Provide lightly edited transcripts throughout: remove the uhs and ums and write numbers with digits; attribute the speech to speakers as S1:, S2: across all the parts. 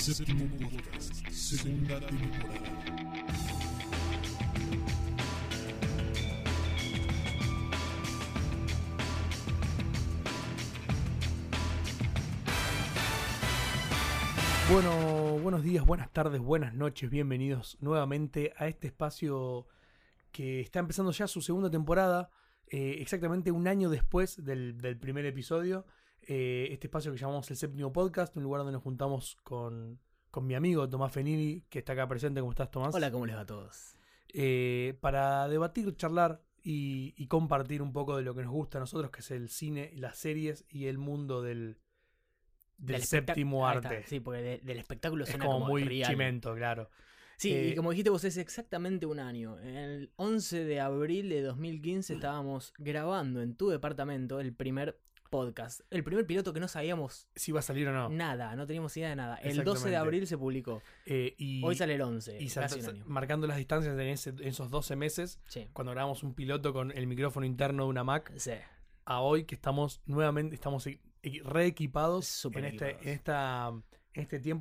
S1: Séptimo Podcast, segunda temporada.
S2: Bueno, buenos días, buenas tardes, buenas noches, bienvenidos nuevamente a este espacio que está empezando ya su segunda temporada, exactamente un año después del primer episodio. Este espacio que llamamos el Séptimo Podcast, un lugar donde nos juntamos con mi amigo Tomás Fenili, que está acá presente. ¿Cómo estás, Tomás?
S3: Hola, ¿cómo les va a todos?
S2: Para debatir, charlar y compartir un poco de lo que nos gusta a nosotros, que es el cine, las series y el mundo del séptimo arte.
S3: Sí, porque del espectáculo
S2: Es
S3: suena
S2: como muy
S3: real.
S2: chimento, claro.
S3: Sí, y como dijiste vos, es exactamente un año. El 11 de abril de 2015 estábamos grabando en tu departamento el primer podcast. El primer piloto que no sabíamos
S2: Si va a salir o no.
S3: nada, no teníamos idea de nada. El
S2: Exactamente.
S3: 12 de abril se publicó. Hoy sale el 11,
S2: y
S3: casi un año.
S2: marcando las distancias en esos 12 meses,
S3: Sí.
S2: cuando grabamos un piloto con el micrófono interno de una Mac,
S3: Sí.
S2: a hoy que estamos nuevamente reequipados.
S3: Súper
S2: En
S3: equipados.
S2: este tiempo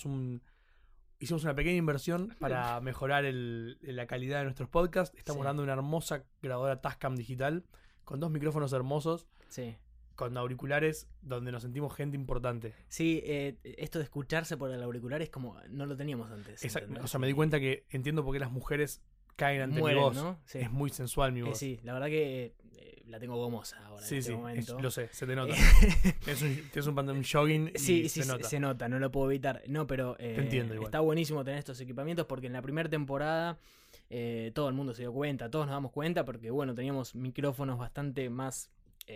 S2: hicimos una pequeña inversión para mejorar la calidad de nuestros podcasts. Estamos
S3: Sí.
S2: dando una hermosa grabadora Tascam digital con 2 micrófonos hermosos,
S3: Sí.
S2: con auriculares donde nos sentimos gente importante.
S3: Sí, esto de escucharse por el auricular es como no lo teníamos antes. ¿entendés?
S2: O sea, me di cuenta que entiendo por qué las mujeres caen ante
S3: Mueren,
S2: mi voz.
S3: ¿no? Sí.
S2: Es muy sensual mi voz.
S3: Sí, la verdad que la tengo gomosa ahora
S2: Sí,
S3: en este
S2: sí,
S3: momento.
S2: lo sé, se te nota. Tienes un pantalón jogging y
S3: Sí,
S2: se nota.
S3: no lo puedo evitar. No, pero
S2: Te entiendo igual.
S3: está buenísimo tener estos equipamientos porque en la primera temporada todo el mundo se dio cuenta, todos nos damos cuenta porque, bueno, teníamos micrófonos bastante más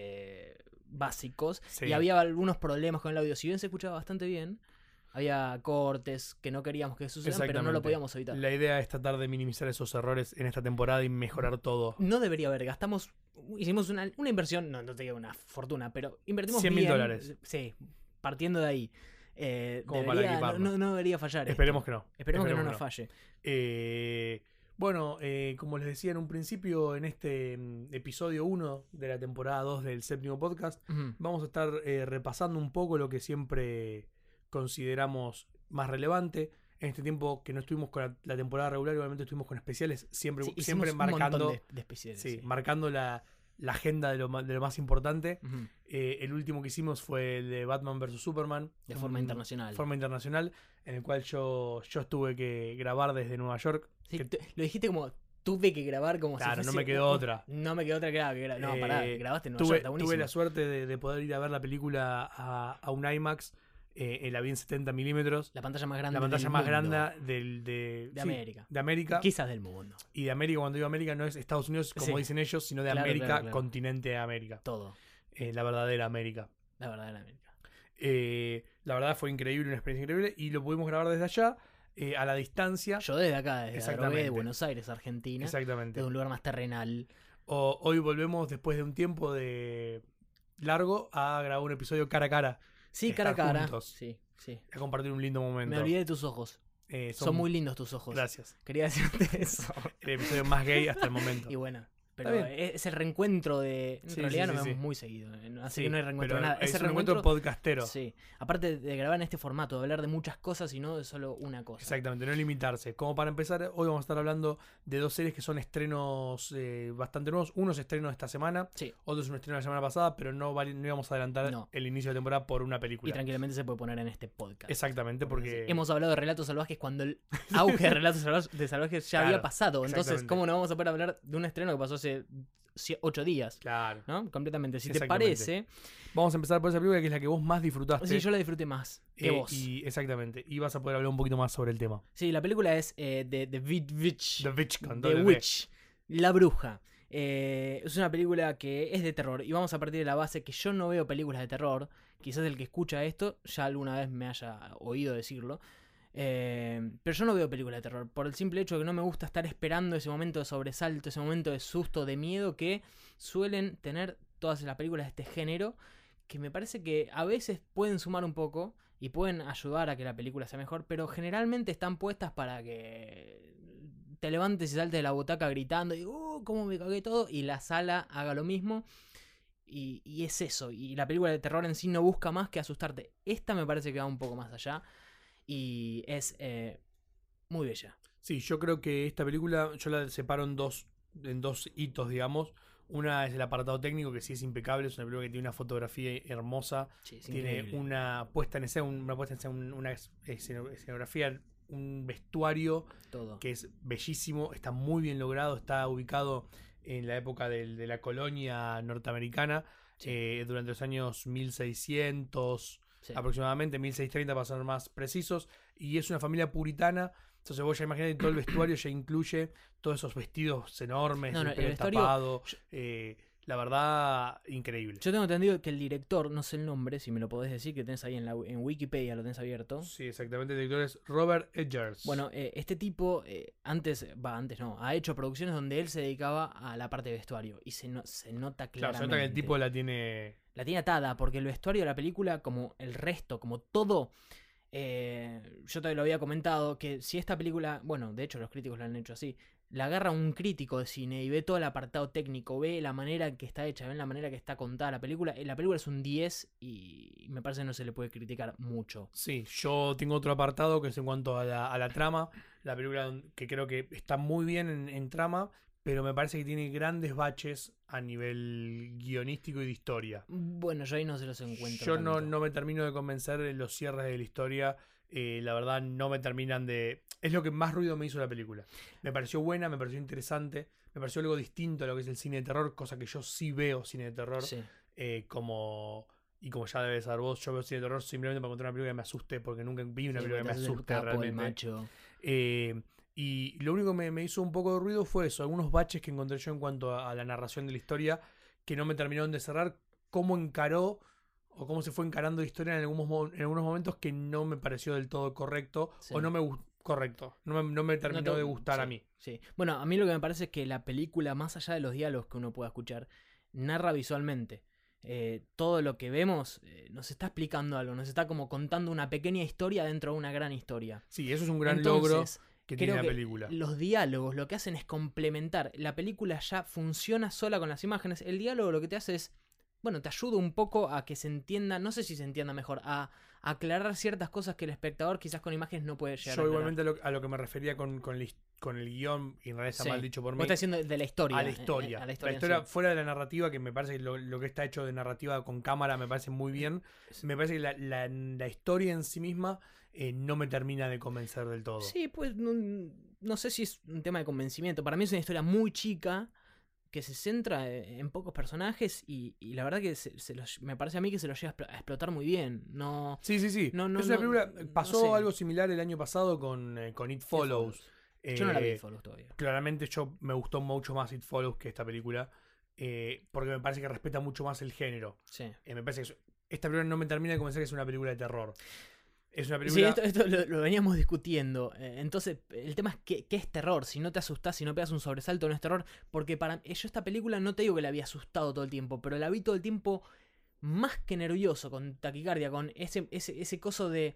S3: básicos
S2: Sí.
S3: y había algunos problemas con el audio. Si bien se escuchaba bastante bien, había cortes que no queríamos que sucedan, pero no lo
S2: Exactamente.
S3: podíamos evitar.
S2: La idea es tratar de minimizar esos errores en esta temporada y mejorar todo.
S3: No debería haber, hicimos una inversión, no te digo una fortuna, pero invertimos
S2: $100.000.
S3: Sí, partiendo de ahí.
S2: Como para equiparnos.
S3: no debería fallar.
S2: Esperemos que no.
S3: Esperemos que no nos falle.
S2: Bueno, como les decía en un principio, en este episodio 1 de la temporada 2 del Séptimo Podcast,
S3: Ujú.
S2: vamos a estar repasando un poco lo que siempre consideramos más relevante. En este tiempo que no estuvimos con la temporada regular, igualmente estuvimos con especiales, siempre
S3: Hicimos un
S2: marcando,
S3: montón de especiales.
S2: sí,
S3: Sí.
S2: marcando la agenda de lo más importante.
S3: Ujú.
S2: El último que hicimos fue el de Batman vs Superman.
S3: De forma internacional.
S2: Forma internacional, en el cual yo estuve que grabar desde Nueva York.
S3: Sí,
S2: Que-
S3: lo dijiste como tuve que grabar como
S2: Claro,
S3: si
S2: no
S3: fuese-
S2: me quedó otra.
S3: No me quedó otra que grabar. No, pará, grabaste en Nueva York,
S2: tuve,
S3: está buenísimo.
S2: tuve la suerte de poder ir a ver la película a un IMAX. La vi en 70 milímetros.
S3: La pantalla más grande
S2: La pantalla
S3: del
S2: más
S3: mundo.
S2: grande
S3: De América.
S2: De América.
S3: Quizás del mundo.
S2: Y de América, cuando digo América, no es Estados Unidos, como
S3: Sí.
S2: dicen ellos, sino de
S3: Claro,
S2: América,
S3: claro.
S2: continente de América.
S3: Todo.
S2: La verdadera América.
S3: La verdad, en América.
S2: La verdad fue increíble, una experiencia increíble. Y lo pudimos grabar desde allá, a la distancia.
S3: Yo desde acá, desde
S2: Exactamente.
S3: Adrogué, de Buenos Aires, Argentina.
S2: Exactamente.
S3: De un lugar más terrenal.
S2: Hoy volvemos, después de un tiempo de largo, a grabar un episodio cara a cara.
S3: Sí,
S2: Estar
S3: cara a cara.
S2: juntos.
S3: Sí, sí.
S2: A compartir un lindo momento.
S3: Me olvidé de tus ojos. Son muy lindos tus ojos.
S2: Gracias.
S3: Quería decirte eso.
S2: El episodio más gay hasta el momento.
S3: Y bueno, pero
S2: Está bien.
S3: es el reencuentro de... En
S2: Sí,
S3: realidad
S2: sí,
S3: nos
S2: sí,
S3: vemos
S2: sí.
S3: muy seguido. Así
S2: Sí,
S3: que no hay reencuentro
S2: pero
S3: de nada.
S2: es
S3: Ese
S2: un encuentro podcastero.
S3: Sí. Aparte de grabar en este formato, de hablar de muchas cosas y no de solo una cosa.
S2: Exactamente, no limitarse. Como para empezar, hoy vamos a estar hablando de 2 series que son estrenos bastante nuevos. Uno es estreno de esta semana,
S3: Sí.
S2: otro es un estreno de la semana pasada, pero no íbamos a adelantar
S3: No.
S2: el inicio de temporada por una
S3: Y
S2: película.
S3: tranquilamente se puede poner en este podcast.
S2: Exactamente, porque...
S3: Hemos hablado de Relatos Salvajes cuando el auge de Relatos Salvajes ya
S2: Claro,
S3: había pasado. Entonces,
S2: exactamente.
S3: ¿cómo no vamos a poder hablar de un estreno que pasó hace 8 días?
S2: Claro.
S3: ¿No? Completamente. Si te
S2: Exactamente.
S3: parece...
S2: Vamos a empezar por esa película que es la que vos más disfrutaste.
S3: Sí, yo la disfruté más que vos.
S2: Exactamente. Y vas a poder hablar un poquito más sobre el tema.
S3: Sí, la película es The Witch.
S2: The Witch con
S3: The
S2: doble V.
S3: Witch. La Bruja. Es una película que es de terror. Y vamos a partir de la base que yo no veo películas de terror. Quizás el que escucha esto ya alguna vez me haya oído decirlo. Pero yo no veo películas de terror. Por el simple hecho de que no me gusta estar esperando ese momento de sobresalto, ese momento de susto, de miedo que suelen tener todas las películas de este género. Que me parece que a veces pueden sumar un poco y pueden ayudar a que la película sea mejor, pero generalmente están puestas para que te levantes y saltes de la butaca gritando y cómo me cagué todo, y la sala haga lo mismo. Y es eso, y la película de terror en sí no busca más que asustarte. Esta me parece que va un poco más allá. y es muy bella.
S2: Sí, yo creo que esta película yo la separo en dos hitos, digamos. Una es el apartado técnico, que sí es impecable, es una película que tiene una fotografía hermosa,
S3: Sí, es
S2: tiene
S3: increíble.
S2: una puesta en escena, una escenografía, un vestuario
S3: Todo.
S2: que es bellísimo, está muy bien logrado, está ubicado en la época de la colonia norteamericana,
S3: Sí.
S2: durante los años 1600,
S3: Sí.
S2: aproximadamente 1630 para ser más precisos, y es una familia puritana. Entonces vos ya imaginate, todo el vestuario ya incluye todos esos vestidos enormes,
S3: No,
S2: el
S3: el
S2: pelo
S3: vestuario-
S2: tapado, la verdad, increíble.
S3: Yo tengo entendido que el director, no sé el nombre, si me lo podés decir, que tenés ahí en Wikipedia, lo tenés abierto.
S2: Sí, exactamente, el director es Robert Eggers.
S3: Bueno, este tipo antes no, ha hecho producciones donde él se dedicaba a la parte de vestuario y se nota
S2: claro,
S3: claramente.
S2: se nota que el tipo la tiene...
S3: La tiene atada porque el vestuario de la película, como el resto, como todo, yo te lo había comentado que si esta película, bueno, de hecho los críticos la han hecho así, la agarra un crítico de cine y ve todo el apartado técnico, ve la manera en que está hecha, ve la manera que está contada la película es un 10 y me parece que no se le puede criticar mucho.
S2: Sí, yo tengo otro apartado que es en cuanto a la trama. La película que creo que está muy bien en trama, pero me parece que tiene grandes baches a nivel guionístico y de historia.
S3: Bueno, yo ahí no se los encuentro
S2: Yo
S3: tanto.
S2: no me termino de convencer en los cierres de la historia. La verdad no me terminan de... Es lo que más ruido me hizo la película. Me pareció buena, me pareció interesante, me pareció algo distinto a lo que es el cine de terror, cosa que yo sí veo cine de terror.
S3: Sí.
S2: Y como ya debes saber vos, yo veo cine de terror simplemente para encontrar una película que me asuste, porque nunca vi una
S3: Sí,
S2: película que me
S3: porque te haces el
S2: asuste
S3: capo, el
S2: realmente.
S3: macho.
S2: Y lo único que me hizo un poco de ruido fue eso, algunos baches que encontré yo en cuanto a la narración de la historia, que no me terminaron de cerrar, cómo encaró o cómo se fue encarando la historia en algunos momentos que no me pareció del todo correcto,
S3: Sí.
S2: o no me correcto, no me terminó de gustar
S3: sí,
S2: a mí.
S3: Sí. Bueno, a mí lo que me parece es que la película, más allá de los diálogos que uno pueda escuchar, narra visualmente. Todo lo que vemos nos está explicando algo, nos está como contando una pequeña historia dentro de una gran historia.
S2: Sí, eso es un gran
S3: Entonces,
S2: logro que
S3: creo
S2: tiene la
S3: que
S2: película.
S3: los diálogos lo que hacen es complementar. La película ya funciona sola con las imágenes. El diálogo lo que te hace es, bueno, te ayuda un poco a que se entienda, no sé si se entienda mejor, a aclarar ciertas cosas que el espectador quizás con imágenes no puede llegar a
S2: Yo
S3: aclarar.
S2: igualmente a lo que me refería con el guión, y en realidad está
S3: Sí.
S2: mal dicho por mí,
S3: Vos estás diciendo de la historia.
S2: a la historia.
S3: A
S2: La historia
S3: sí.
S2: fuera de la narrativa, que me parece que lo que está hecho de narrativa con cámara me parece muy bien. Me parece que la historia en sí misma no me termina de convencer del todo.
S3: Sí, pues no sé si es un tema de convencimiento. Para mí es una historia muy chica que se centra en pocos personajes y la verdad que me parece a mí que se lo llega a explotar muy bien. No,
S2: Sí.
S3: No,
S2: Es una película.
S3: no
S2: Pasó
S3: sé.
S2: algo similar el año pasado con It Follows.
S3: Yo no la vi Follows todavía.
S2: Claramente me gustó mucho más It Follows que esta película. Porque me parece que respeta mucho más el género.
S3: Sí.
S2: Me parece que esta película no me termina de convencer que es una película de terror. Es una
S3: Sí,
S2: película.
S3: esto lo veníamos discutiendo. Entonces, el tema es qué es terror. Si no te asustás, si no pegas un sobresalto, no es terror. Porque yo esta película no te digo que la había asustado todo el tiempo, pero la vi todo el tiempo más que nervioso, con taquicardia, con ese coso de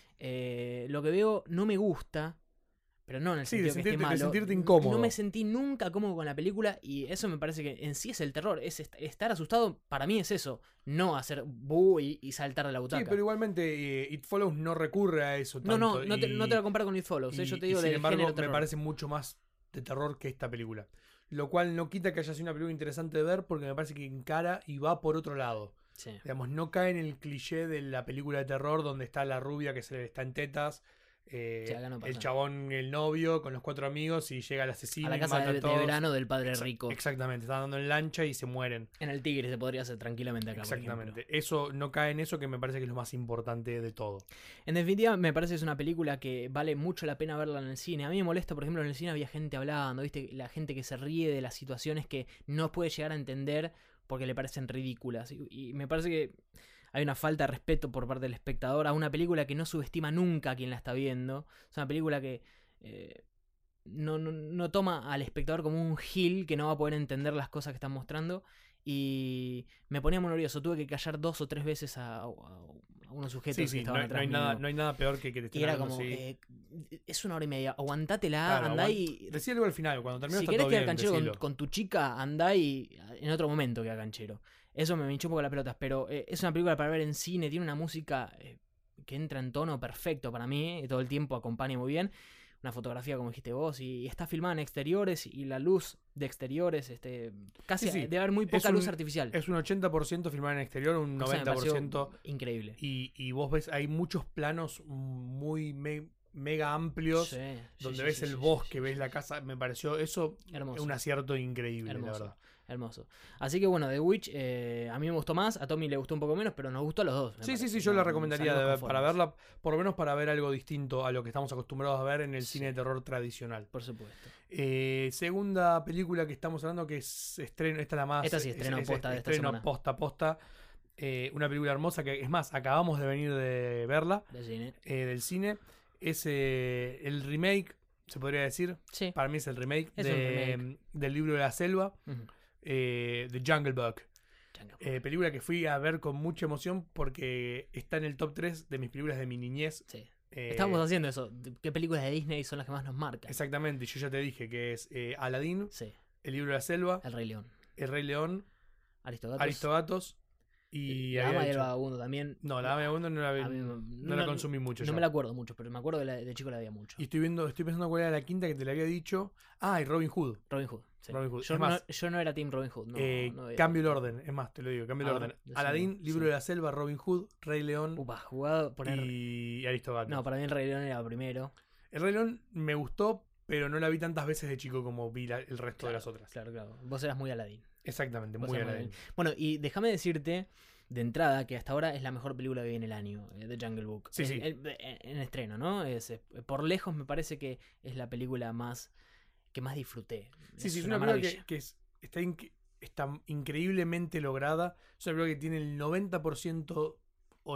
S3: lo que veo no me gusta. Pero no en el
S2: Sí,
S3: sentido que esté malo.
S2: de sentirte incómodo.
S3: No me sentí nunca cómodo con la película y eso me parece que en sí es el terror. Es estar asustado, para mí es eso. No hacer buh y saltar de la butaca.
S2: Sí, pero igualmente It Follows no recurre a eso tanto.
S3: No te lo comparo con It Follows. Yo te digo
S2: sin
S3: del
S2: embargo,
S3: género
S2: me
S3: terror.
S2: parece mucho más de terror que esta película. Lo cual no quita que haya sido una película interesante de ver, porque me parece que encara y va por otro lado.
S3: Sí.
S2: Digamos, no cae en el cliché de la película de terror donde está la rubia que se le está en tetas,
S3: acá no pasa.
S2: el chabón, el novio, con los 4 amigos, y llega el asesino
S3: A la
S2: y
S3: casa
S2: mata a
S3: de
S2: todos.
S3: verano del padre rico.
S2: Exactamente, están andando en lancha y se mueren.
S3: En el Tigre se podría hacer tranquilamente acá. por
S2: Exactamente.
S3: ejemplo.
S2: Eso no cae en eso, que me parece que es lo más importante de todo.
S3: En definitiva, me parece que es una película que vale mucho la pena verla en el cine. A mí me molesta, por ejemplo, en el cine había gente hablando, ¿viste? La gente que se ríe de las situaciones que no puede llegar a entender porque le parecen ridículas. Y me parece que hay una falta de respeto por parte del espectador a una película que no subestima nunca a quien la está viendo. Es una película que no toma al espectador como un gil que no va a poder entender las cosas que están mostrando. Y me ponía muy nervioso. Tuve que callar 2 o 3 veces a unos sujetos
S2: Sí,
S3: que
S2: sí,
S3: estaban
S2: no
S3: atrás
S2: hay
S3: mío.
S2: no hay nada peor que te
S3: Y
S2: estén
S3: era
S2: hablando
S3: como,
S2: así.
S3: es 1 hora y media, aguantátela,
S2: Claro,
S3: andá y...
S2: Decí algo al final, cuando termine
S3: Si
S2: está
S3: querés
S2: todo
S3: quedar
S2: bien,
S3: canchero
S2: decilo.
S3: con tu chica, andá y en otro momento queda canchero. Eso me hinchó un poco las pelotas, pero es una película para ver en cine, tiene una música que entra en tono perfecto para mí, y todo el tiempo acompaña muy bien. Una fotografía, como dijiste vos, y está filmada en exteriores, y la luz de exteriores, casi
S2: Sí.
S3: debe haber muy poca luz artificial.
S2: Es un 80% filmado en exterior, un
S3: O sea, me pareció
S2: 90%.
S3: increíble.
S2: Y vos ves, hay muchos planos muy mega amplios,
S3: Sí, sí,
S2: donde
S3: sí,
S2: ves
S3: sí,
S2: el
S3: sí,
S2: bosque,
S3: sí.
S2: ves la casa. Me pareció eso
S3: Hermoso.
S2: un acierto increíble, la
S3: Hermoso.
S2: verdad.
S3: Hermoso. Así que bueno, The Witch a mí me gustó más, a Tommy le gustó un poco menos, pero nos gustó a los dos. me
S2: Sí,
S3: parece.
S2: yo la
S3: No,
S2: recomendaría
S3: salimos
S2: para
S3: conformes.
S2: verla, por lo menos para ver algo distinto a lo que estamos acostumbrados a ver en el
S3: Sí.
S2: cine de terror tradicional.
S3: Por supuesto.
S2: Segunda película que estamos hablando que es estreno, esta es la más...
S3: Esta sí, estreno posta de esta
S2: estreno
S3: semana.
S2: posta. Una película hermosa que, es más, acabamos de venir de verla,
S3: De cine.
S2: del cine. Es el remake, se podría decir.
S3: Sí.
S2: Para mí es el remake,
S3: Es un remake.
S2: del libro de la selva,
S3: Ujú.
S2: de Jungle Book.
S3: Jungle Book.
S2: Película que fui a ver con mucha emoción porque está en el top 3 de mis películas de mi niñez.
S3: Sí.
S2: Eh,
S3: Estamos haciendo eso. ¿Qué películas de Disney son las que más nos marcan?
S2: Exactamente, yo ya te dije que es Aladdin,
S3: Sí.
S2: el libro de la selva,
S3: El Rey León.
S2: el Rey León,
S3: Aristogatos.
S2: Aristogatos y...
S3: La
S2: había
S3: Dama y el
S2: dicho-
S3: Vagabundo también.
S2: No, la Dama y el Vagabundo no la,
S3: A mí
S2: no la consumí mucho
S3: No
S2: ya.
S3: me la acuerdo mucho, pero me acuerdo de chico la veía mucho.
S2: Y estoy pensando cuál era la quinta que te la había dicho. Ah, y Robin Hood.
S3: Robin Hood. Sí.
S2: Robin Hood.
S3: Yo,
S2: Es más,
S3: yo no era Team Robin Hood. No, no veía
S2: cambio el
S3: Robin Hood.
S2: orden, es más, te lo digo, cambio el
S3: A ver,
S2: orden.
S3: decime,
S2: Aladdin, Libro
S3: sí.
S2: de la Selva, Robin Hood, Rey León
S3: Upa, jugado poner.
S2: y Aristogatos.
S3: No, para mí el Rey León era primero.
S2: El Rey León me gustó, pero no la vi tantas veces de chico como vi el resto de las otras.
S3: Claro. Vos eras muy Aladdin.
S2: Exactamente,
S3: Vos
S2: muy
S3: eras
S2: Aladdin.
S3: Bueno, y déjame decirte de entrada que hasta ahora es la mejor película que vi en el año, The Jungle Book.
S2: Sí, sí.
S3: En estreno, ¿no? Por lejos me parece que es la película que más disfruté.
S2: Sí, es una película que está increíblemente lograda. Es una película que tiene el 90% o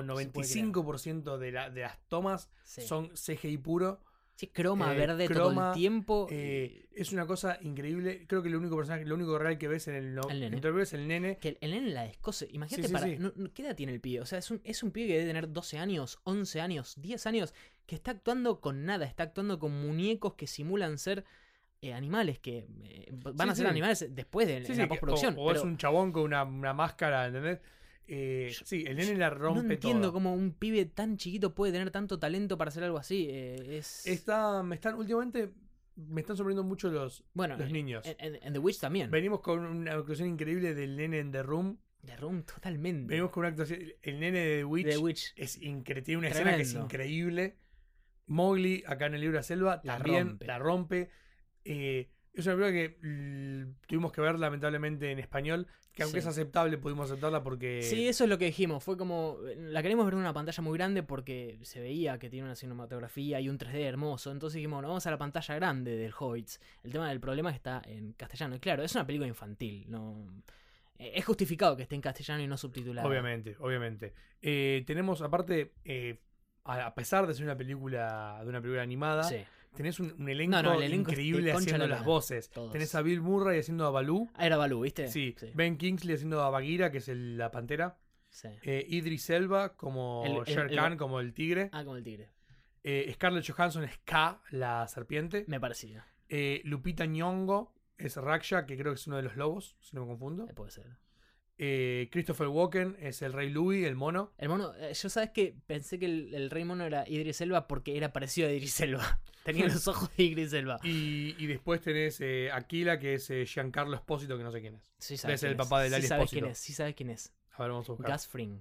S2: 95% de las tomas
S3: Sí.
S2: son CGI puro.
S3: Sí, croma verde todo
S2: croma,
S3: el tiempo.
S2: Es una cosa increíble. Creo que lo único real que ves en
S3: El nene.
S2: en el es el nene.
S3: Que el nene la descoce. Imagínate,
S2: Sí, sí.
S3: ¿qué edad tiene el pibe? O sea, es un pibe que debe tener 12 años, 11 años, 10 años, que está actuando con nada, está actuando con muñecos que simulan ser animales, que van
S2: Sí,
S3: a ser
S2: sí.
S3: animales después de
S2: Sí,
S3: la
S2: que
S3: postproducción.
S2: o es
S3: pero
S2: un chabón con una máscara, ¿entendés? Sí, el nene la rompe
S3: no entiendo
S2: todo.
S3: cómo un pibe tan chiquito puede tener tanto talento para hacer algo así.
S2: Últimamente me están sorprendiendo mucho los
S3: Bueno,
S2: niños.
S3: en The Witch también.
S2: Venimos con una actuación increíble del nene en The Room.
S3: The Room totalmente.
S2: Venimos con una actuación. El nene de The Witch, tiene una escena que es
S3: Tremendo.
S2: increíble. Mowgli, acá en el libro de la selva,
S3: La
S2: también
S3: rompe.
S2: la rompe. Es una película que tuvimos que ver lamentablemente en español. Que aunque
S3: Sí.
S2: es aceptable, pudimos aceptarla porque.
S3: Sí, eso es lo que dijimos. Fue como. La queremos ver en una pantalla muy grande porque se veía que tiene una cinematografía y un 3D hermoso. Entonces dijimos, bueno, vamos a la pantalla grande del Hobbits. El tema del problema está en castellano. Y claro, es una película infantil. No. Es justificado que esté en castellano y no subtitulado.
S2: Obviamente. Tenemos, aparte, a pesar de ser una película animada,
S3: Sí.
S2: tenés un elenco,
S3: No, el elenco es de
S2: increíble
S3: concha
S2: haciendo
S3: la
S2: las
S3: lora.
S2: voces.
S3: Todos.
S2: Tenés a Bill Murray haciendo a Baloo.
S3: Ah, era Baloo, ¿viste?
S2: Sí. Ben Kingsley haciendo a Bagheera, que es la pantera.
S3: Sí.
S2: Idris Elba como Shere Khan, como el tigre.
S3: Ah, como el tigre.
S2: Scarlett Johansson es K, la serpiente.
S3: Me parecía.
S2: Lupita Nyong'o es Raksha, que creo que es uno de los lobos, si no me confundo.
S3: Puede ser.
S2: Christopher Walken es el Rey Louis, el mono.
S3: El mono, yo sabes que pensé que el rey mono era Idris Elba porque era parecido a Idris Elba. Tenía los ojos de Idris Elba.
S2: Y después tenés Aquila, que es Giancarlo Espósito, que no sé quién es.
S3: Sí
S2: Debe
S3: sabes
S2: ser el
S3: quién es.
S2: papá de Lali
S3: Sí sabes
S2: Espósito.
S3: quién es, sí sabes quién es.
S2: A ver, vamos a buscar.
S3: Gus Fring.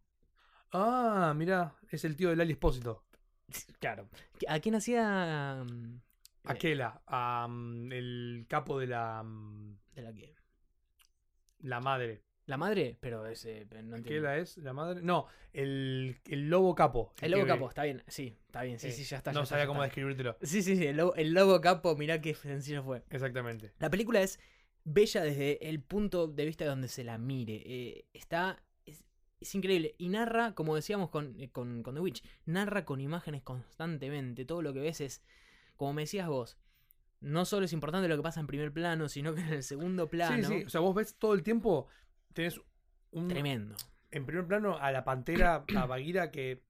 S2: Ah, mirá, es el tío de Lali Espósito.
S3: Claro. ¿A quién hacía?
S2: Aquela, el capo de la
S3: ¿De la qué?
S2: la madre.
S3: ¿La madre? Pero ese. No entiendo.
S2: ¿Aquela es la madre? No, el lobo capo.
S3: El lobo
S2: que-
S3: capo, está bien. Sí, está bien. Sí, ya está.
S2: No
S3: ya
S2: sabía
S3: está,
S2: cómo
S3: ya
S2: describírtelo.
S3: está. Sí, el lobo capo, mirá qué sencillo fue.
S2: Exactamente.
S3: La película es bella desde el punto de vista de donde se la mire. Es increíble. Y narra, como decíamos con The Witch, narra con imágenes constantemente. Todo lo que ves es, como me decías vos, no solo es importante lo que pasa en primer plano, sino que en el segundo plano.
S2: Sí. O sea, vos ves todo el tiempo, tenés
S3: Tremendo.
S2: en primer plano a la pantera, a Bagheera, que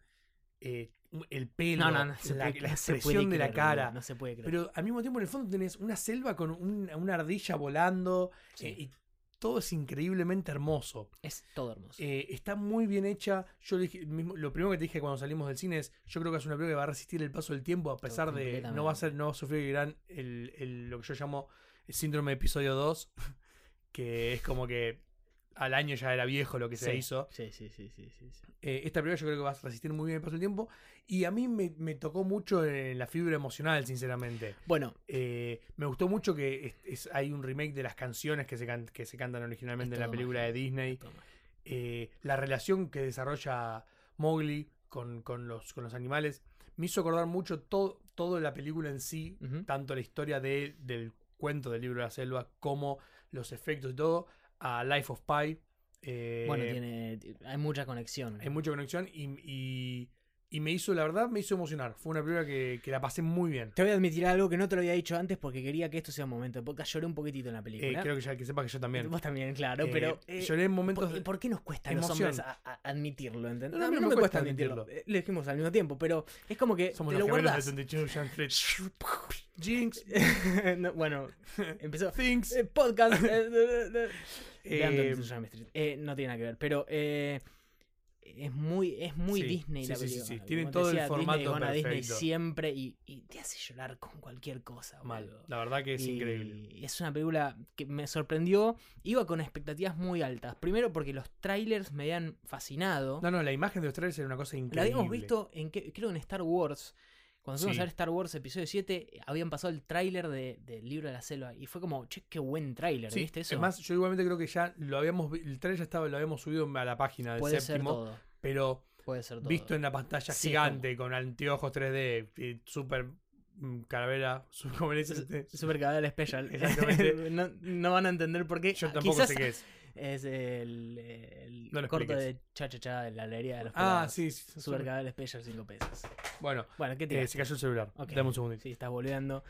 S2: el pelo,
S3: No se
S2: la
S3: puede- no se
S2: expresión
S3: puede
S2: de la
S3: creer,
S2: cara.
S3: boludo, no se puede creer.
S2: Pero al mismo tiempo en el fondo tenés una selva con una ardilla volando.
S3: Sí.
S2: Y todo es increíblemente hermoso.
S3: Es todo hermoso.
S2: Está muy bien hecha. Yo lo primero que te dije cuando salimos del cine es, yo creo que es una película que va a resistir el paso del tiempo, a pesar de no va a sufrir lo que yo llamo el síndrome de episodio 2, que es como que al año ya era viejo lo que se hizo.
S3: Sí.
S2: Esta película yo creo que va a resistir muy bien el paso del tiempo. Y a mí me tocó mucho en la fibra emocional, sinceramente.
S3: Bueno.
S2: Me gustó mucho que hay un remake de las canciones que se cantan originalmente en la película de Disney. La relación que desarrolla Mowgli con los animales me hizo acordar mucho todo la película en sí, tanto la historia del cuento del libro de la selva como los efectos y todo, a Life of Pi.
S3: Bueno, hay mucha conexión.
S2: Hay mucha conexión y me hizo emocionar. Fue una película que la pasé muy bien.
S3: Te voy a admitir algo que no te lo había dicho antes porque quería que esto sea un momento de podcast. Lloré un poquitito en la película.
S2: Creo que sepas que yo también.
S3: Vos también, claro, pero...
S2: lloré en momentos
S3: ¿Por qué nos cuesta a
S2: emoción.
S3: los hombres admitirlo? ¿Entendés?
S2: No,
S3: a mí no me cuesta admitirlo. Le dijimos al mismo tiempo, pero es como que
S2: somos
S3: te
S2: los
S3: lo
S2: gemelos
S3: guardás.
S2: de 22 Jump Street. Jinx.
S3: No, bueno, empezó...
S2: Things.
S3: Podcast. Vean 22 Jump Street. No tiene nada que ver, pero... es muy
S2: sí,
S3: Disney la película.
S2: Sí. Tiene todo el formato
S3: Disney,
S2: perfecto.
S3: Disney siempre y te hace llorar con cualquier cosa.
S2: Mal.
S3: Boludo.
S2: La verdad que es increíble.
S3: Es una película que me sorprendió. Iba con expectativas muy altas. Primero porque los trailers me habían fascinado.
S2: No, la imagen de los trailers era una cosa increíble.
S3: La habíamos visto creo en Star Wars. Cuando fuimos a ver Star Wars episodio 7, habían pasado el tráiler del libro de la selva. Y fue como, che, qué buen tráiler,
S2: sí,
S3: ¿viste eso?
S2: Además, yo igualmente creo que ya el trailer lo habíamos subido a la página del
S3: Puede
S2: séptimo.
S3: Ser todo.
S2: Pero
S3: Puede ser todo.
S2: Visto en la pantalla gigante, con anteojos 3D, super calavera, ¿cómo le dices?
S3: Super calavera special.
S2: Exactamente.
S3: no van a entender por qué.
S2: Yo tampoco sé qué es.
S3: Es el
S2: no
S3: corto de Cha-Cha-Cha de la alegría de los
S2: pelados.
S3: Sí. Super calavera special, 5 pesos.
S2: Bueno,
S3: ¿qué te
S2: se cayó el celular.
S3: Okay.
S2: Dame un segundito.
S3: Sí, estás volviendo.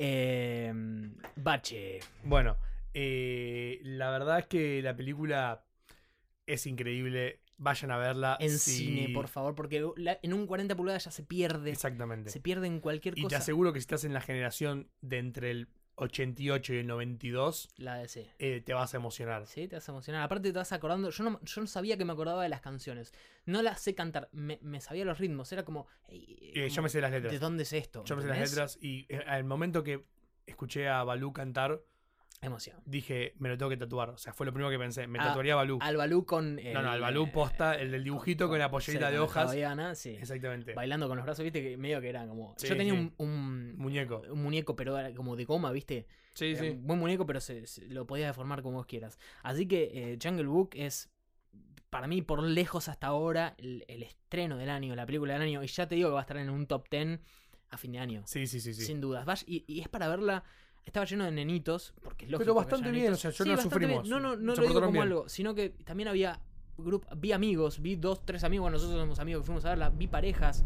S3: Bache.
S2: Bueno, la verdad es que la película es increíble. Vayan a verla.
S3: En cine, por favor, porque en un 40 pulgadas ya se pierde.
S2: Exactamente.
S3: Se pierde en cualquier cosa.
S2: Y te aseguro que si estás en la generación de entre el 88 y el 92,
S3: la DC.
S2: Te vas a emocionar.
S3: Sí, te vas a emocionar. Aparte te vas acordando, yo no sabía que me acordaba de las canciones. No las sé cantar, me sabía los ritmos. Era como,
S2: yo me sé las letras.
S3: ¿De dónde es esto?
S2: Yo me sé las letras y al momento que escuché a Balú cantar,
S3: emoción.
S2: Dije, me lo tengo que tatuar. O sea, fue lo primero que pensé. Me tatuaría a Balú.
S3: Al Balú con...
S2: al Balú posta, el del dibujito con la pollerita de hojas.
S3: Sí.
S2: Exactamente.
S3: Bailando con los brazos, viste, que medio que era como...
S2: Sí,
S3: yo tenía un
S2: muñeco.
S3: Un muñeco, pero era como de goma, viste.
S2: Sí.
S3: Un buen muñeco, pero se lo podías deformar como vos quieras. Así que Jungle Book es, para mí, por lejos hasta ahora, el estreno del año, la película del año. Y ya te digo que va a estar en un top 10 a fin de año.
S2: Sí.
S3: Sin dudas. Y es para verla... Estaba lleno de nenitos, porque es lógico.
S2: Pero bastante bien, o sea, no sufrimos.
S3: Bien. No lo digo como algo, sino que también vi amigos, vi 2, 3 amigos, bueno, nosotros somos amigos que fuimos a verla, vi parejas,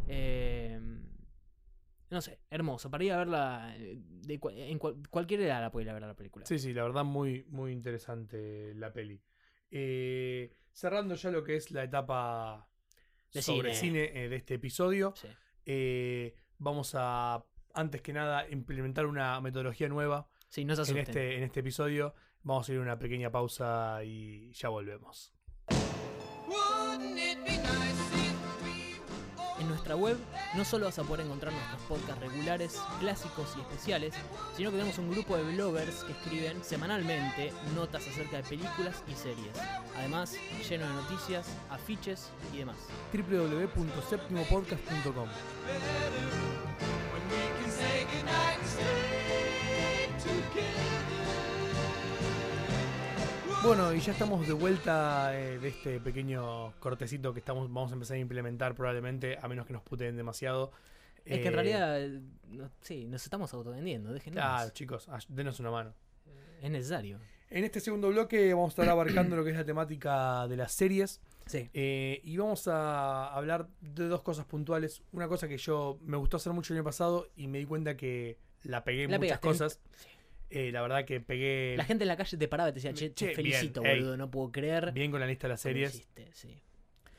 S3: no sé, hermoso, para ir a verla en cualquier edad la puede ir a ver la película.
S2: Sí, la verdad muy, muy interesante la peli. Cerrando ya lo que es la etapa sobre cine de este episodio, vamos a... Antes que nada, implementar una metodología nueva.
S3: Sí, no se asusten.
S2: En este episodio. Vamos a ir a una pequeña pausa y ya volvemos.
S3: En nuestra web no solo vas a poder encontrar nuestros podcasts regulares, clásicos y especiales, sino que tenemos un grupo de bloggers que escriben semanalmente notas acerca de películas y series. Además, lleno de noticias, afiches y demás.
S2: www.septimopodcast.com. Bueno, y ya estamos de vuelta de este pequeño cortecito que vamos a empezar a implementar probablemente, a menos que nos puteen demasiado.
S3: Es que en realidad, nos estamos autovendiendo, déjenos.
S2: Chicos, denos una mano.
S3: Es necesario.
S2: En este segundo bloque vamos a estar abarcando lo que es la temática de las series.
S3: Sí.
S2: Y vamos a hablar de 2 cosas puntuales. Una cosa que me gustó hacer mucho el año pasado y me di cuenta que la pegué en muchas cosas.
S3: Sí.
S2: La verdad que pegué...
S3: La gente en la calle te paraba y te decía, che, te felicito,
S2: bien,
S3: boludo, no puedo creer.
S2: Bien con la lista de las series.
S3: Sí.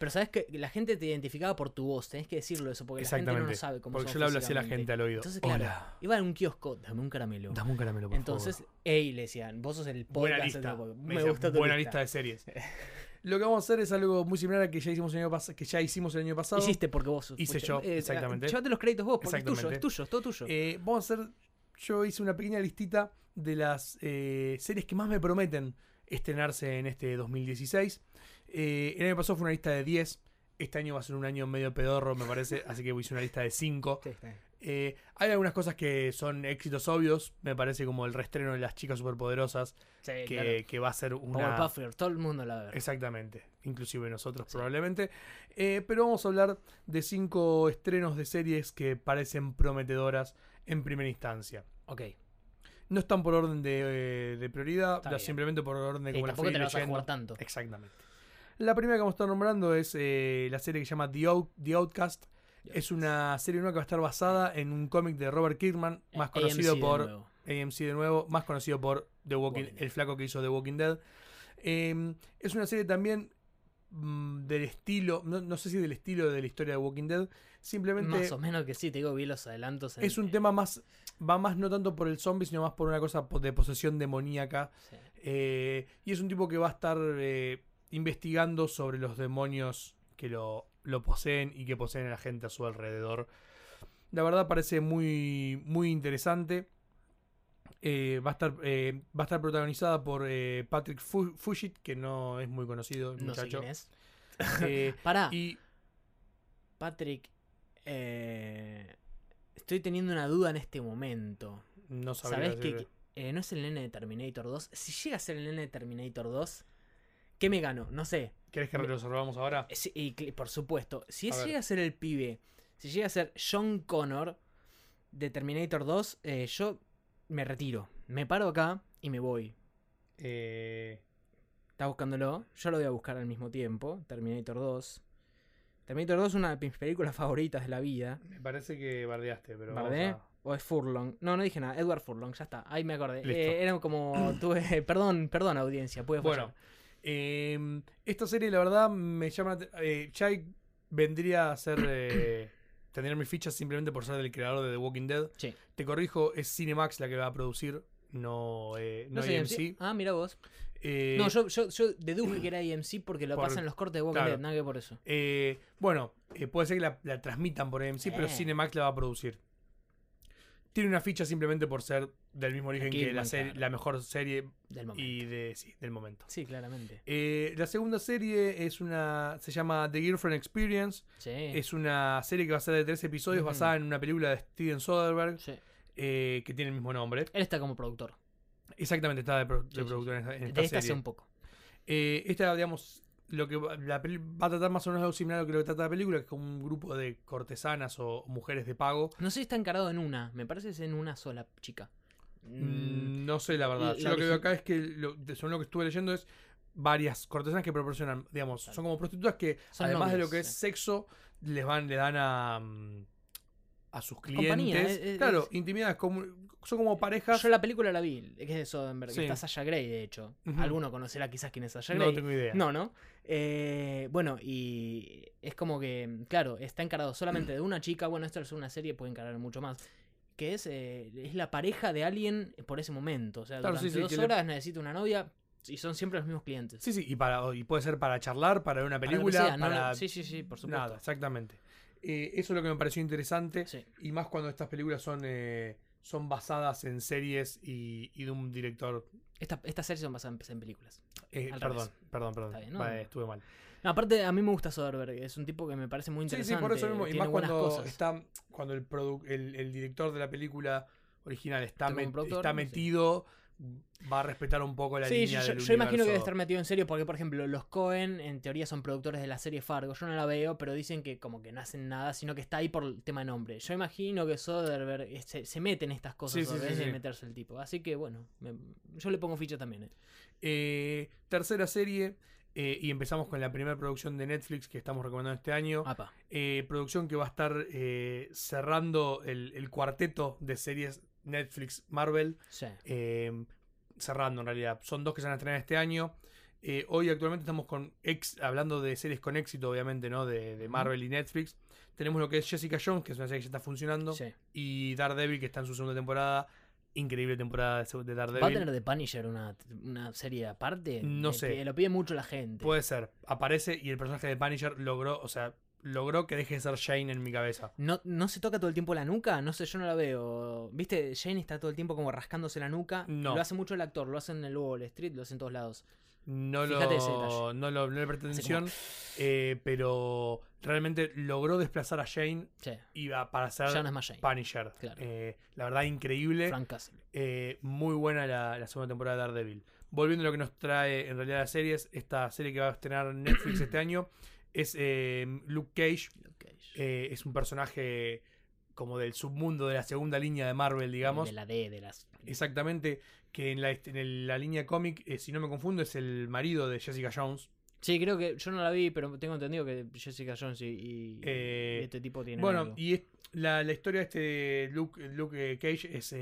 S3: Pero sabes que la gente te identificaba por tu voz, tenés que decirlo eso, porque la gente no lo sabe cómo
S2: Porque
S3: sos
S2: yo le hablo así a la
S3: físicamente.
S2: gente al oído.
S3: Entonces, claro,
S2: Hola,
S3: iba a un kiosco, dame un caramelo.
S2: dame un caramelo, por
S3: Entonces,
S2: favor.
S3: ey, le decían, vos sos el
S2: Buena
S3: podcast.
S2: lista.
S3: Me gusta tu
S2: buena lista de series. Lo que vamos a hacer es algo muy similar a que ya hicimos el año pasado.
S3: Hiciste porque vos sos.
S2: Hice yo, exactamente.
S3: Llévate los créditos vos, porque
S2: Exactamente.
S3: es tuyo, es todo tuyo.
S2: Vamos a hacer. Yo hice una pequeña listita de las series que más me prometen estrenarse en este 2016. El año pasado fue una lista de 10. Este año va a ser un año medio pedorro, me parece. Así que hice una lista de 5.
S3: Sí, está bien.
S2: Hay algunas cosas que son éxitos obvios. Me parece como el reestreno de Las Chicas Superpoderosas.
S3: Sí, claro.
S2: Que va a ser una.
S3: Powerpuff Girls, todo el mundo la va a ver.
S2: Exactamente, inclusive nosotros
S3: Sí.
S2: probablemente. Pero vamos a hablar de 5 estrenos de series que parecen prometedoras en primera instancia.
S3: Ok.
S2: No están por orden de prioridad,
S3: Está bien.
S2: simplemente por orden de
S3: Sí,
S2: cómo las
S3: tampoco
S2: fui
S3: te la vas a
S2: leyendo.
S3: jugar tanto.
S2: Exactamente. La primera que vamos a estar nombrando es la serie que se llama The Outcast. Es una serie nueva que va a estar basada en un cómic de Robert Kirkman, más conocido
S3: AMC de
S2: por
S3: nuevo.
S2: AMC de nuevo, más conocido por The Walking,
S3: Walking Dead.
S2: el flaco que hizo The Walking Dead. Es una serie también del estilo, no sé si del estilo de la historia de Walking Dead, simplemente
S3: Más o menos que sí, te digo, vi los adelantos.
S2: es un tema más, va más no tanto por el zombie, sino más por una cosa de posesión demoníaca.
S3: Sí.
S2: Y es un tipo que va a estar investigando sobre los demonios que lo poseen y que poseen a la gente a su alrededor. La verdad parece muy, muy interesante. Va a estar protagonizada por Patrick Fugit, que no es muy conocido, el
S3: No sé
S2: muchacho.
S3: quién es.
S2: Eh,
S3: Pará,
S2: y
S3: Patrick. Estoy teniendo una duda en este momento.
S2: no sabría
S3: ¿Sabés que
S2: decirle.
S3: no es el nene de Terminator 2? Si llega a ser el nene de Terminator 2, ¿qué me gano? No sé.
S2: ¿Querés que lo resolvamos ahora?
S3: Sí, por supuesto. Si
S2: A ver.
S3: llega a ser el pibe, si llega a ser John Connor de Terminator 2, yo me retiro. Me paro acá y me voy. ¿Estás buscándolo? Yo lo voy a buscar al mismo tiempo. Terminator 2. Terminator 2 es una de mis películas favoritas de la vida.
S2: Me parece que bardeaste, pero
S3: ¿Bardé?
S2: vamos a...
S3: ¿O es Furlong? No dije nada. Edward Furlong, ya está. Ahí me acordé.
S2: Listo.
S3: Era como... tuve perdón, audiencia. Puede fallar.
S2: Bueno, esta serie la verdad me llama... ya vendría a ser... tener mis fichas simplemente por ser el creador de The Walking Dead.
S3: Sí.
S2: Te corrijo, es Cinemax la que va a producir, no
S3: sé,
S2: AMC.
S3: Ah, mira vos.
S2: Eh,
S3: No, yo deduje que era AMC porque lo
S2: por-
S3: pasan los cortes de Walking
S2: claro.
S3: Dead, nada que por eso.
S2: Bueno, puede ser que la transmitan por AMC, pero Cinemax la va a producir. Tiene una ficha simplemente por ser del mismo origen que
S3: Kidman, claro.
S2: la mejor serie
S3: Del momento.
S2: y del momento.
S3: Sí, claramente.
S2: La segunda serie se llama The Girlfriend Experience.
S3: Sí.
S2: Es una serie que va a ser de 3 episodios
S3: Ujú.
S2: basada en una película de Steven Soderbergh
S3: Sí.
S2: que tiene el mismo nombre.
S3: Él está como productor.
S2: Exactamente, está de
S3: Sí, sí,
S2: productor en
S3: De
S2: esta
S3: esta
S2: serie.
S3: hace un poco.
S2: Esta, digamos, lo que va a tratar más o menos algo similar a lo que trata la película, que es como un grupo de cortesanas o mujeres de pago.
S3: No sé si está encarado en una. Me parece que es en una sola chica.
S2: No sé la verdad.
S3: la
S2: Yo lo que veo
S3: origi-
S2: acá es que, según lo que estuve leyendo, es varias cortesanas que proporcionan, digamos,
S3: Claro.
S2: son como prostitutas que,
S3: Son
S2: además de lo
S3: novias,
S2: que es
S3: sí.
S2: sexo, le dan a sus
S3: Compañía,
S2: clientes. Claro, intimidades, son como parejas.
S3: Yo la película la vi, que es de Soderbergh.
S2: Sí.
S3: Está Sasha Grey, de hecho.
S2: Ujú.
S3: Alguno conocerá quizás quién es Sasha
S2: No
S3: Grey.
S2: tengo idea.
S3: No. Bueno, y es como que, claro, está encarado solamente de una chica. Bueno, esto es una serie, puede encarar mucho más. Que es la pareja de alguien por ese momento. O sea,
S2: Claro,
S3: durante
S2: sí,
S3: 2
S2: que
S3: horas necesita una novia y son siempre los mismos clientes.
S2: Sí, sí, y puede ser para charlar, para ver una
S3: Para lo que
S2: película,
S3: sea, no,
S2: para...
S3: sí, por supuesto.
S2: Nada, exactamente. Eso es lo que me pareció interesante.
S3: Sí.
S2: Y más cuando estas películas son basadas en series y de un director.
S3: Estas series son basadas en películas. Al
S2: Perdón.
S3: Está bien, ¿no?
S2: Vale, estuve mal.
S3: No, aparte, a mí me gusta Soderbergh. Es un tipo que me parece muy
S2: Sí,
S3: interesante.
S2: sí, por eso mismo. Y
S3: tiene
S2: más
S3: buenas
S2: cuando
S3: cosas.
S2: cuando el director de la película original está
S3: Como productor,
S2: está
S3: sí.
S2: metido, va a respetar un poco la
S3: Sí,
S2: línea
S3: yo
S2: del
S3: imagino que debe
S2: universo.
S3: estar metido en serio porque, por ejemplo, los Cohen en teoría son productores de la serie Fargo. Yo no la veo, pero dicen que como que no hacen nada, sino que está ahí por el tema de nombre. Yo imagino que Soderbergh se mete en estas cosas
S2: Sí, sí,
S3: en vez
S2: sí,
S3: de
S2: sí.
S3: meterse el tipo. Así que, bueno, yo le pongo ficha también.
S2: Tercera serie, y empezamos con la primera producción de Netflix que estamos recomendando este año.
S3: Apa.
S2: Producción que va a estar cerrando el cuarteto de series Netflix Marvel.
S3: Sí.
S2: Cerrando en realidad. Son 2 que se van a estrenar este año. Hoy actualmente estamos hablando de series con éxito, obviamente, ¿no? De Marvel y Netflix. Tenemos lo que es Jessica Jones, que es una serie que ya está funcionando.
S3: Sí.
S2: Y Daredevil, que está en su segunda temporada. Increíble temporada de Daredevil.
S3: ¿Va a tener The Punisher una serie aparte?
S2: No sé.
S3: Lo pide mucho la gente.
S2: Puede ser. Aparece y el personaje de Punisher logró que deje de ser Shane en mi cabeza.
S3: ¿No se toca todo el tiempo la nuca? No sé, yo no la veo. ¿Viste? Jane está todo el tiempo como rascándose la nuca.
S2: No.
S3: Lo hace mucho el actor, lo hace en el Wall Street, lo hace en todos lados.
S2: Fíjate
S3: ese detalle.
S2: No le presté
S3: Así
S2: atención, pero realmente logró desplazar a Shane
S3: Sí.
S2: y para ser
S3: Ya no es más Jane.
S2: Punisher.
S3: Claro.
S2: La verdad, increíble.
S3: Frank Castle.
S2: Muy buena la segunda temporada de Daredevil. Volviendo a lo que nos trae en realidad las series, esta serie que va a estrenar Netflix este año es Luke Cage. Es un personaje como del submundo de la segunda línea de Marvel, digamos.
S3: De la D, de las...
S2: Exactamente, que en la línea cómic, si no me confundo, es el marido de Jessica Jones.
S3: Sí, creo que yo no la vi, pero tengo entendido que Jessica Jones y este tipo tienen
S2: Bueno,
S3: algo.
S2: y la historia de Luke Cage es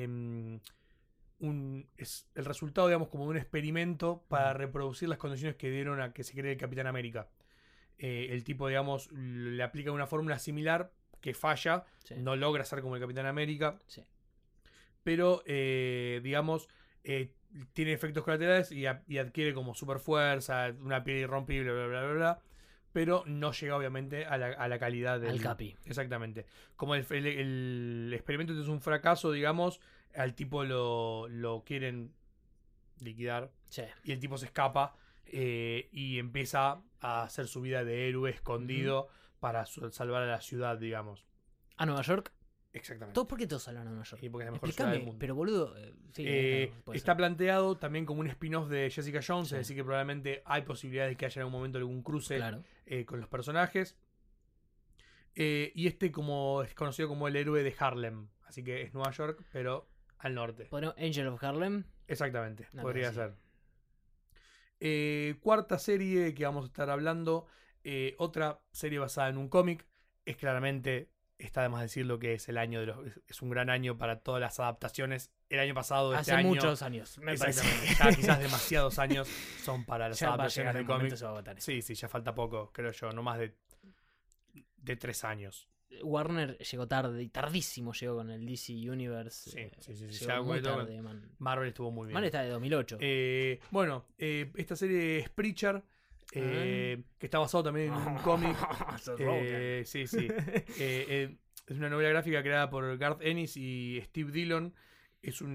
S2: es el resultado, digamos, como de un experimento para reproducir las condiciones que dieron a que se cree el Capitán América. El tipo, digamos, le aplica una fórmula similar que falla,
S3: Sí.
S2: no logra ser como el Capitán América,
S3: Sí.
S2: pero, digamos, tiene efectos colaterales y adquiere como super fuerza, una piel irrompible, bla, bla, bla, bla, pero no llega obviamente a la calidad del...
S3: Al Capi.
S2: Exactamente. Como el experimento es un fracaso, digamos, al tipo lo quieren liquidar
S3: Sí.
S2: y el tipo se escapa y empieza a hacer su vida de héroe escondido para salvar a la ciudad, digamos.
S3: ¿A Nueva York?
S2: Exactamente.
S3: ¿Por qué todos hablan de Nueva York?
S2: Y porque es la mejor ciudad del
S3: Explícame,
S2: mundo.
S3: pero boludo... sí, claro, puede
S2: Está
S3: ser.
S2: planteado también como un spin-off de Jessica Jones,
S3: Sí.
S2: es decir, que probablemente hay posibilidades de que haya en algún momento algún cruce
S3: Claro.
S2: con los personajes. Y como es conocido como el héroe de Harlem, así que es Nueva York, pero al norte.
S3: Bueno, Angel of Harlem.
S2: Exactamente,
S3: No,
S2: podría
S3: pero sí.
S2: ser. Cuarta serie que vamos a estar hablando, otra serie basada en un cómic, es claramente... Está de más decir lo que es el año es un gran año para todas las adaptaciones. El año pasado, este
S3: Hace
S2: año.
S3: muchos años, me parece.
S2: Exactamente. Ya quizás demasiados años son para las
S3: Ya va a
S2: adaptaciones
S3: llegar
S2: de
S3: el momento,
S2: cómics.
S3: se va a agotar.
S2: Sí, ya falta poco, creo yo, no más de 3 años.
S3: Warner llegó tarde, tardísimo llegó con el DC Universe.
S2: Sí.
S3: Llegó
S2: Ya,
S3: muy
S2: bueno,
S3: tarde, man.
S2: Marvel estuvo muy bien.
S3: Man está de 2008.
S2: Bueno, esta serie es Preacher, que está basado también en un cómic.
S3: Sos Rogan.
S2: Sí. Es una novela gráfica creada por Garth Ennis y Steve Dillon. Es un